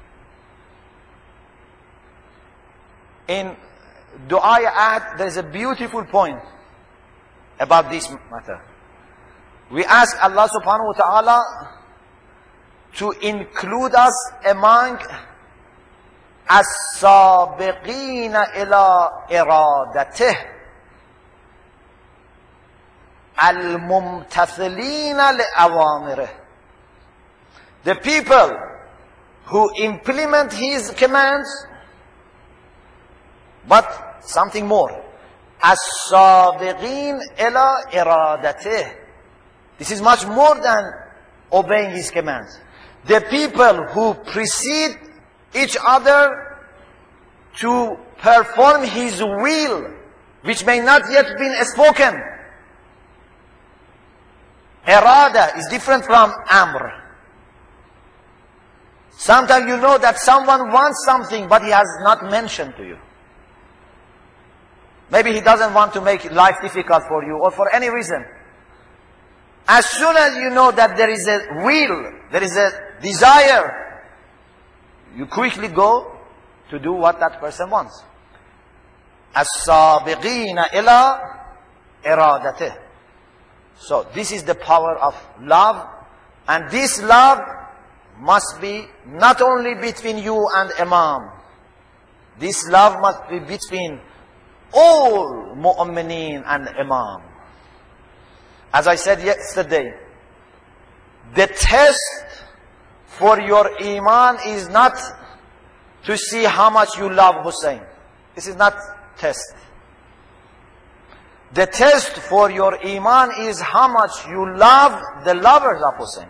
In Dua Ahd, there is a beautiful point about this matter. We ask Allah subhanahu wa ta'ala to include us among as-sabiqina ila iradatih, al-mumtathilina li-awamirih. The people who implement His commands, but something more, السابقين إلى إرادته. This is much more than obeying his commands. The people who precede each other to perform his will, which may not yet been spoken. Irada is different from amr. Sometimes you know that someone wants something, but he has not mentioned to you. Maybe he doesn't want to make life difficult for you, or for any reason. As soon as you know that there is a will, there is a desire, you quickly go to do what that person wants. السابقين إلى إرادته. So this is the power of love, and this love must be not only between you and Imam. This love must be between all mu'mineen and Imam. As I said yesterday, the test for your iman is not to see how much you love Hussein. This is not test. The test for your iman is how much you love the lovers of Hussein.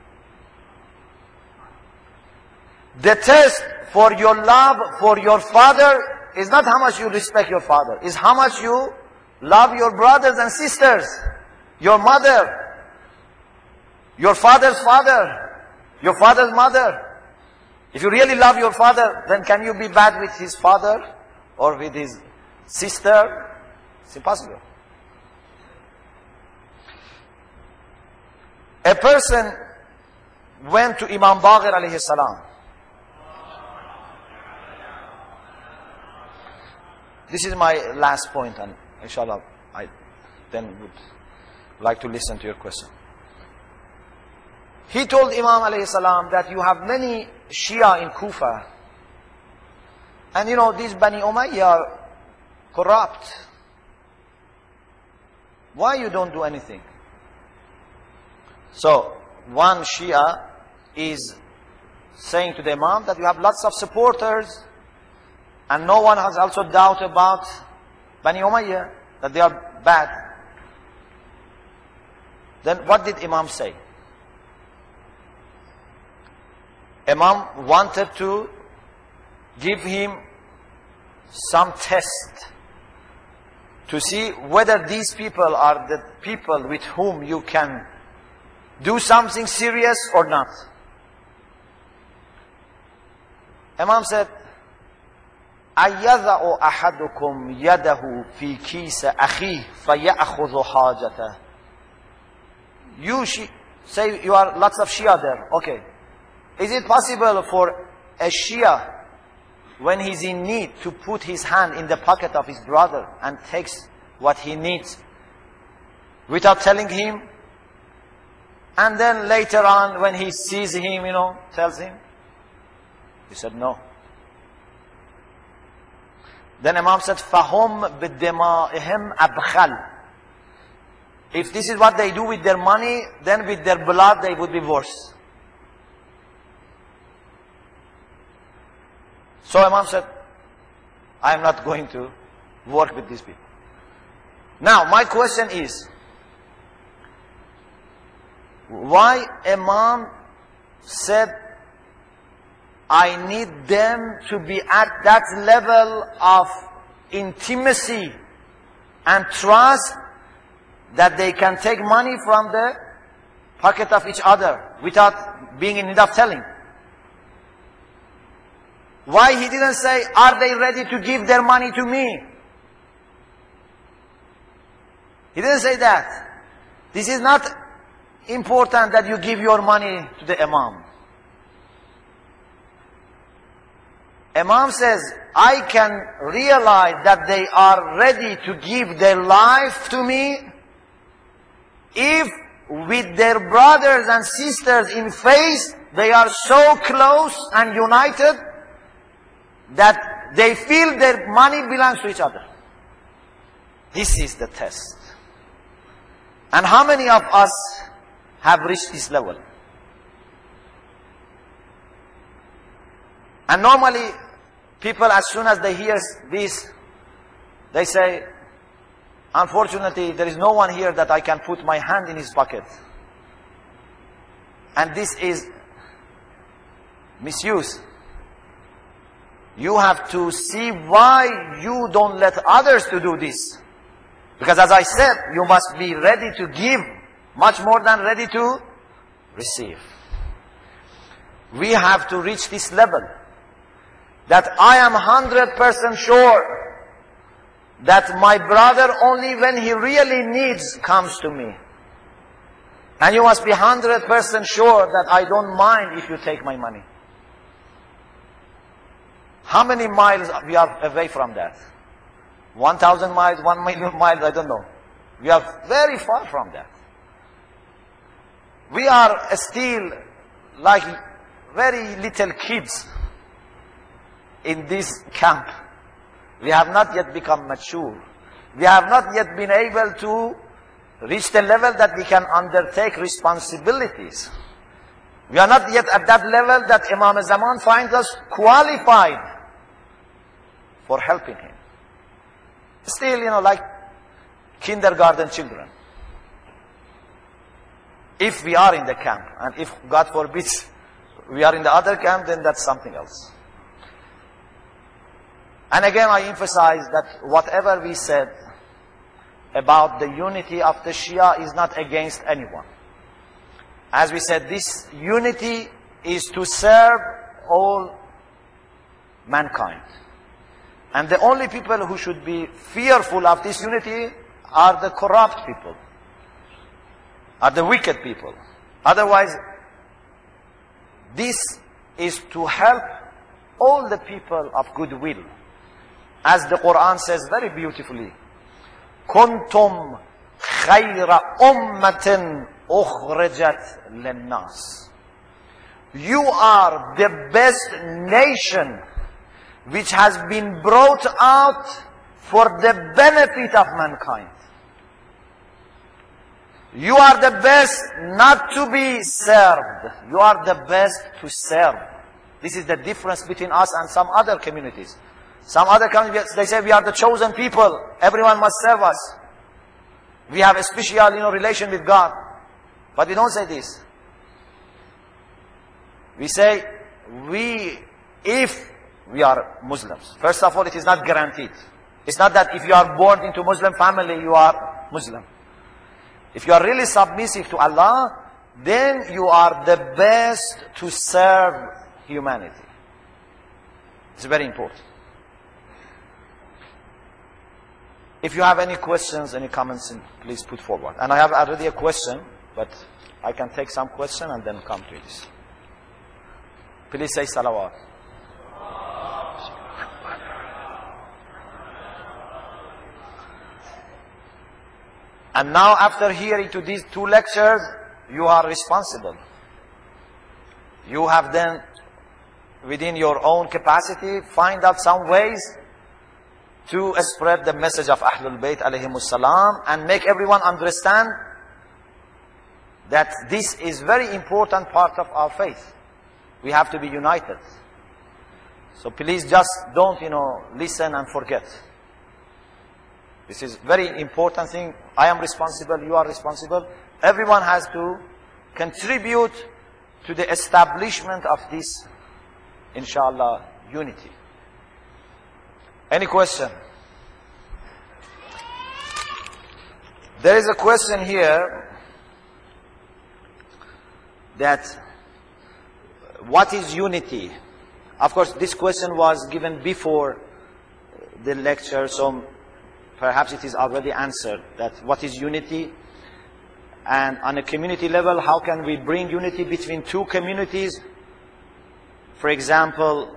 The test for your love for your father is not how much you respect your father, is how much you love your brothers and sisters, your mother, your father's father, your father's mother. If you really love your father, then can you be bad with his father or with his sister? It's impossible. A person went to Imam Baqir alayhi salam. This is my last point, and inshallah I then would like to listen to your question. He told Imam alayhi salam that you have many Shia in Kufa, and you know these Bani Umayyah are corrupt. Why you don't do anything? So one Shia is saying to the Imam that you have lots of supporters, and no one has also doubt about Bani Umayyah, that they are bad. Then what did Imam say? Imam wanted to give him some test to see whether these people are the people with whom you can do something serious or not. Imam said, أَيَّذَعُ أَحَدُكُمْ يَدَهُ فِي كِيسَ أَخِيهِ فَيَأْخُذُ حَاجَتَهُ. You say you are lots of Shia there. Okay. Is it possible for a Shia, when he's in need, to put his hand in the pocket of his brother and takes what he needs without telling him? And then later on, when he sees him, tells him? He said, no. Then Imam said, فَهُمْ بِالدِّمَائِهِمْ أَبْخَلْ. If this is what they do with their money, then with their blood they would be worse. So Imam said, I am not going to work with these people. Now, my question is, why Imam said, I need them to be at that level of intimacy and trust that they can take money from the pocket of each other without being in need of telling? Why he didn't say, are they ready to give their money to me? He didn't say that. This is not important that you give your money to the Imam. Imam says, I can realize that they are ready to give their life to me if with their brothers and sisters in faith they are so close and united that they feel their money belongs to each other. This is the test. And how many of us have reached this level? And normally, people, as soon as they hear this, they say, Unfortunately, there is no one here that I can put my hand in his pocket. And this is misuse. You have to see why you don't let others to do this. Because as I said, you must be ready to give much more than ready to receive. We have to reach this level that I am 100% sure that my brother only when he really needs comes to me. And you must be 100% sure that I don't mind if you take my money. How many miles we are away from that? 1,000 miles, 1 million miles, I don't know. We are very far from that. We are still like very little kids in this camp. We have not yet become mature. We have not yet been able to reach the level that we can undertake responsibilities. We are not yet at that level that Imam Zaman finds us qualified for helping him. Still, like kindergarten children. If we are in the camp, and if God forbids we are in the other camp, then that's something else. And again, I emphasize that whatever we said about the unity of the Shia is not against anyone. As we said, this unity is to serve all mankind. And the only people who should be fearful of this unity are the corrupt people, are the wicked people. Otherwise, this is to help all the people of goodwill. As the Quran says very beautifully, كُنْتُمْ خَيْرَ أُمَّةٍ أُخْرَجَتْ لِلنَّاسِ. You are the best nation which has been brought out for the benefit of mankind. You are the best not to be served. You are the best to serve. This is the difference between us and some other communities. Some other communities, they say we are the chosen people. Everyone must serve us. We have a special, relation with God. But we don't say this. We say, if we are Muslims. First of all, it is not guaranteed. It's not that if you are born into Muslim family, you are Muslim. If you are really submissive to Allah, then you are the best to serve humanity. It's very important. If you have any questions, any comments, please put forward. And I have already a question, but I can take some question and then come to this. Please say salawat. And now after hearing to these 2 lectures, you are responsible. You have then, within your own capacity, find out some ways to spread the message of Ahlul Bayt alayhimus salam and make everyone understand that this is very important part of our faith. We have to be united. So please just don't, listen and forget. This is very important thing. I am responsible, you are responsible. Everyone has to contribute to the establishment of this, inshallah, unity. Any question? There is a question here that what is unity? Of course, this question was given before the lecture, so perhaps it is already answered, that what is unity? And on a community level, how can we bring unity between 2 communities? For example,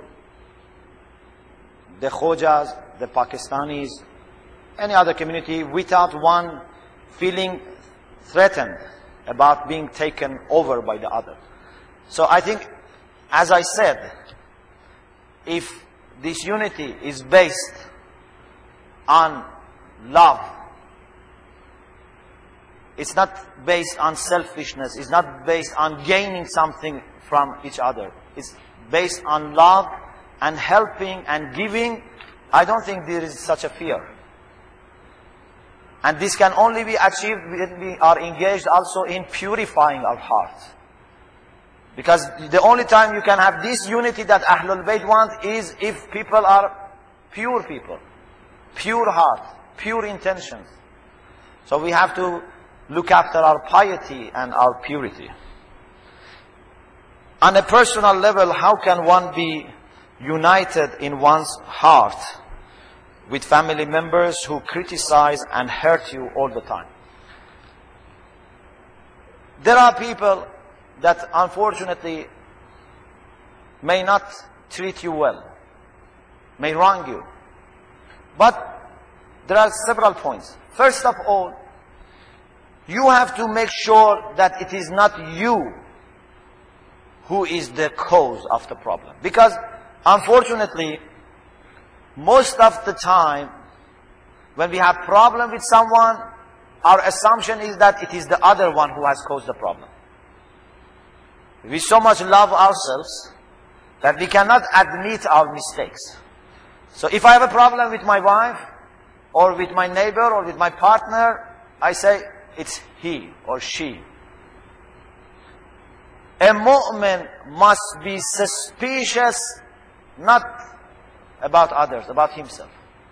the Khojas, the Pakistanis, any other community, without one feeling threatened about being taken over by the other. So I think, as I said, if this unity is based on love, it's not based on selfishness, it's not based on gaining something from each other. It's based on love and helping and giving. I don't think there is such a fear. And this can only be achieved when we are engaged also in purifying our hearts. Because the only time you can have this unity that Ahlul Bayt want is if people are pure people, pure heart, pure intentions. So we have to look after our piety and our purity. On a personal level, how can one be united in one's heart with family members who criticize and hurt you all the time? There are people that unfortunately may not treat you well, may wrong you. But there are several points. First of all, you have to make sure that it is not you who is the cause of the problem. Because unfortunately, most of the time, when we have problem with someone, our assumption is that it is the other one who has caused the problem. We so much love ourselves that we cannot admit our mistakes. So if I have a problem with my wife, or with my neighbor, or with my partner, I say, it's he or she. A mu'min must be suspicious, not about others, about himself.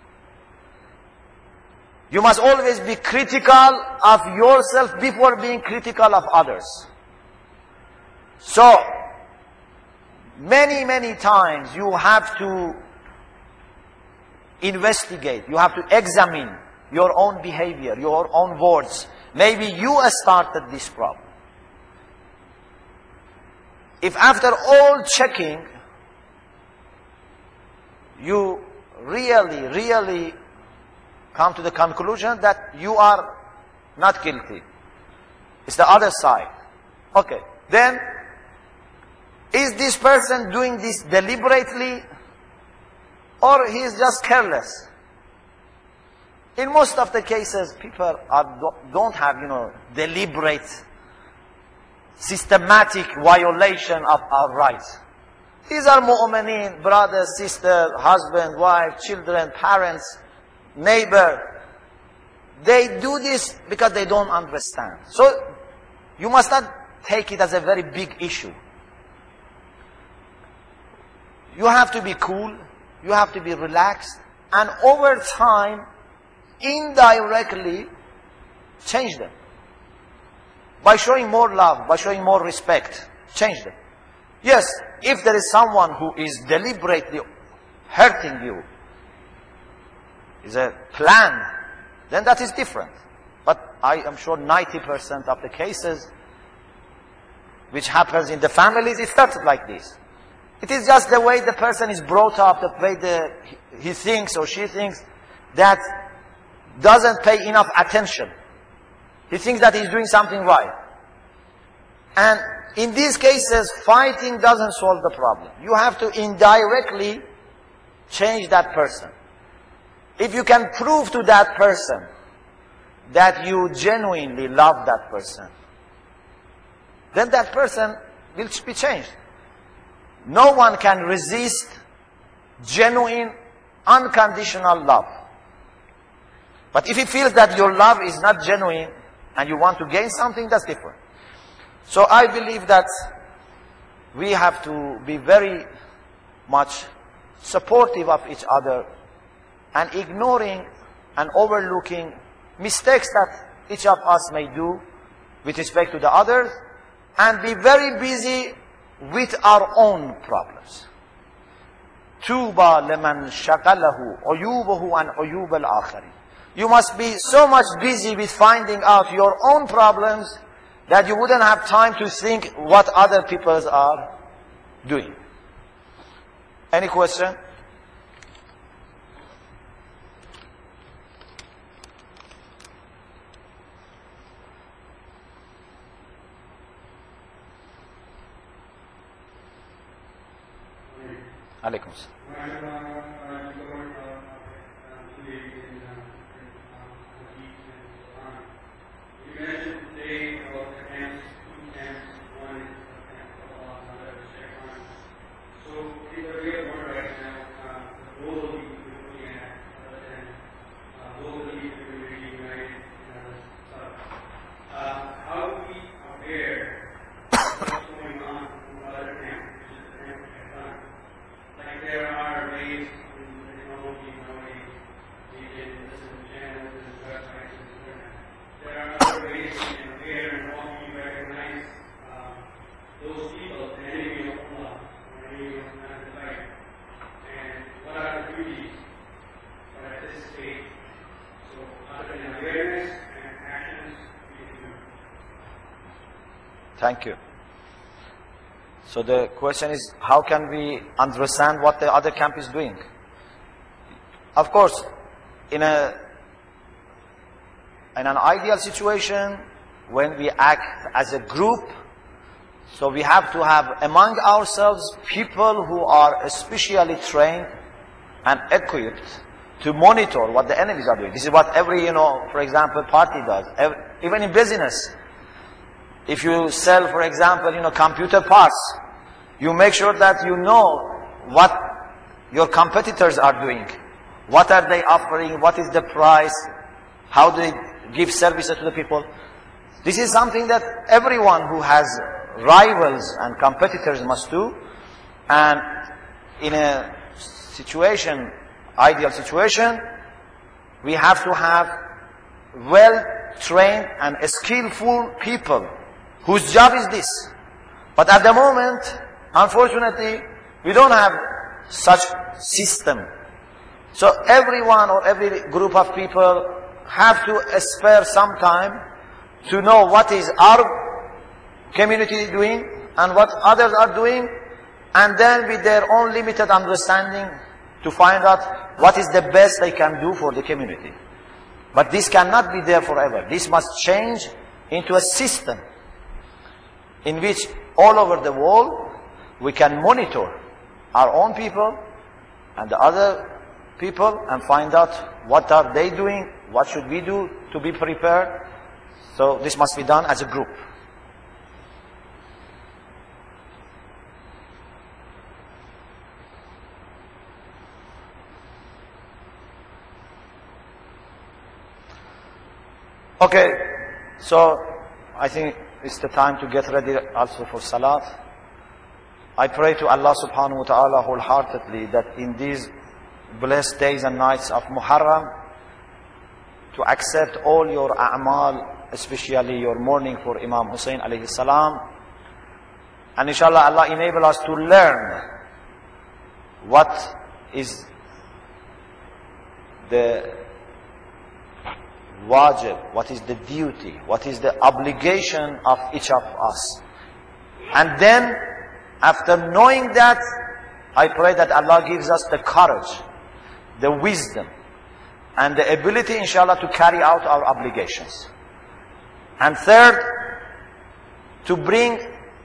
You must always be critical of yourself before being critical of others. So, many times you have to investigate, you have to examine your own behavior, your own words. Maybe you started this problem. If after all checking, you really come to the conclusion that you are not guilty, it's the other side. Okay, then is this person doing this deliberately, or he is just careless? In most of the cases, people don't have, deliberate, systematic violation of our rights. These are mu'mineen, brother, sister, husband, wife, children, parents, neighbor. They do this because they don't understand. So, you must not take it as a very big issue. You have to be cool, you have to be relaxed, and over time, indirectly, change them. By showing more love, by showing more respect, change them. Yes, if there is someone who is deliberately hurting you, is a plan, then that is different. But I am sure 90% of the cases which happens in the families, it starts like this. It is just the way the person is brought up, the way he thinks or she thinks, that doesn't pay enough attention. He thinks that he's doing something right. And in these cases, fighting doesn't solve the problem. You have to indirectly change that person. If you can prove to that person that you genuinely love that person, then that person will be changed. No one can resist genuine, unconditional love. But if he feels that your love is not genuine and you want to gain something, that's different. So I believe that we have to be very much supportive of each other and ignoring and overlooking mistakes that each of us may do with respect to the others, and be very busy with our own problems. Tuba liman shagalahu uyubuhu an uyub al-akharin. You must be so much busy with finding out your own problems that you wouldn't have time to think what other people are doing. Any question? Alaikum salam. Thank you. So the question is, how can we understand what the other camp is doing? Of course, in an ideal situation, when we act as a group, so we have to have among ourselves people who are especially trained and equipped to monitor what the enemies are doing. This is what every, for example, party does. Even in business, if you sell, for example, computer parts, you make sure that you know what your competitors are doing. What are they offering? What is the price? How do they give services to the people? This is something that everyone who has rivals and competitors must do. And in a situation, ideal situation, we have to have well-trained and skillful people whose job is this. But at the moment, unfortunately, we don't have such system. So everyone or every group of people have to spare some time to know what is our community doing and what others are doing, and then with their own limited understanding to find out what is the best they can do for the community. But this cannot be there forever. This must change into a system in which all over the world we can monitor our own people and the other people and find out what are they doing, what should we do to be prepared. So this must be done as a group. Okay, so I think it's the time to get ready also for Salat. I pray to Allah subhanahu wa ta'ala wholeheartedly that in these blessed days and nights of Muharram, to accept all your a'mal, especially your mourning for Imam Hussein alayhi salam. And inshallah, Allah enable us to learn what is the wajib, what is the duty, what is the obligation of each of us. And then, after knowing that, I pray that Allah gives us the courage, the wisdom, and the ability, inshallah, to carry out our obligations. And third, to bring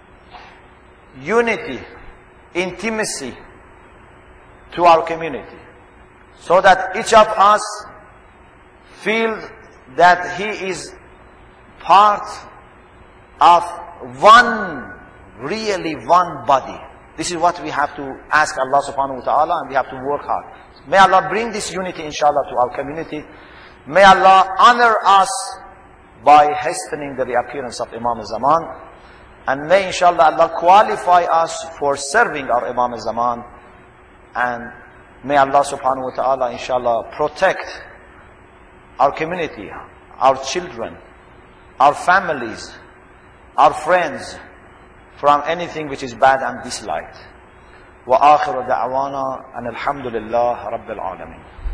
unity, intimacy to our community, so that each of us feels that he is part of really one body. This is what we have to ask Allah subhanahu wa ta'ala, and we have to work hard. May Allah bring this unity, inshallah, to our community. May Allah honor us by hastening the reappearance of Imam al-Zaman. And may, inshallah, Allah qualify us for serving our Imam al-Zaman. And may Allah subhanahu wa ta'ala, inshallah, protect our community, our children, our families, our friends from anything which is bad and disliked. وآخر دعوانا أن الحمد لله رب العالمين.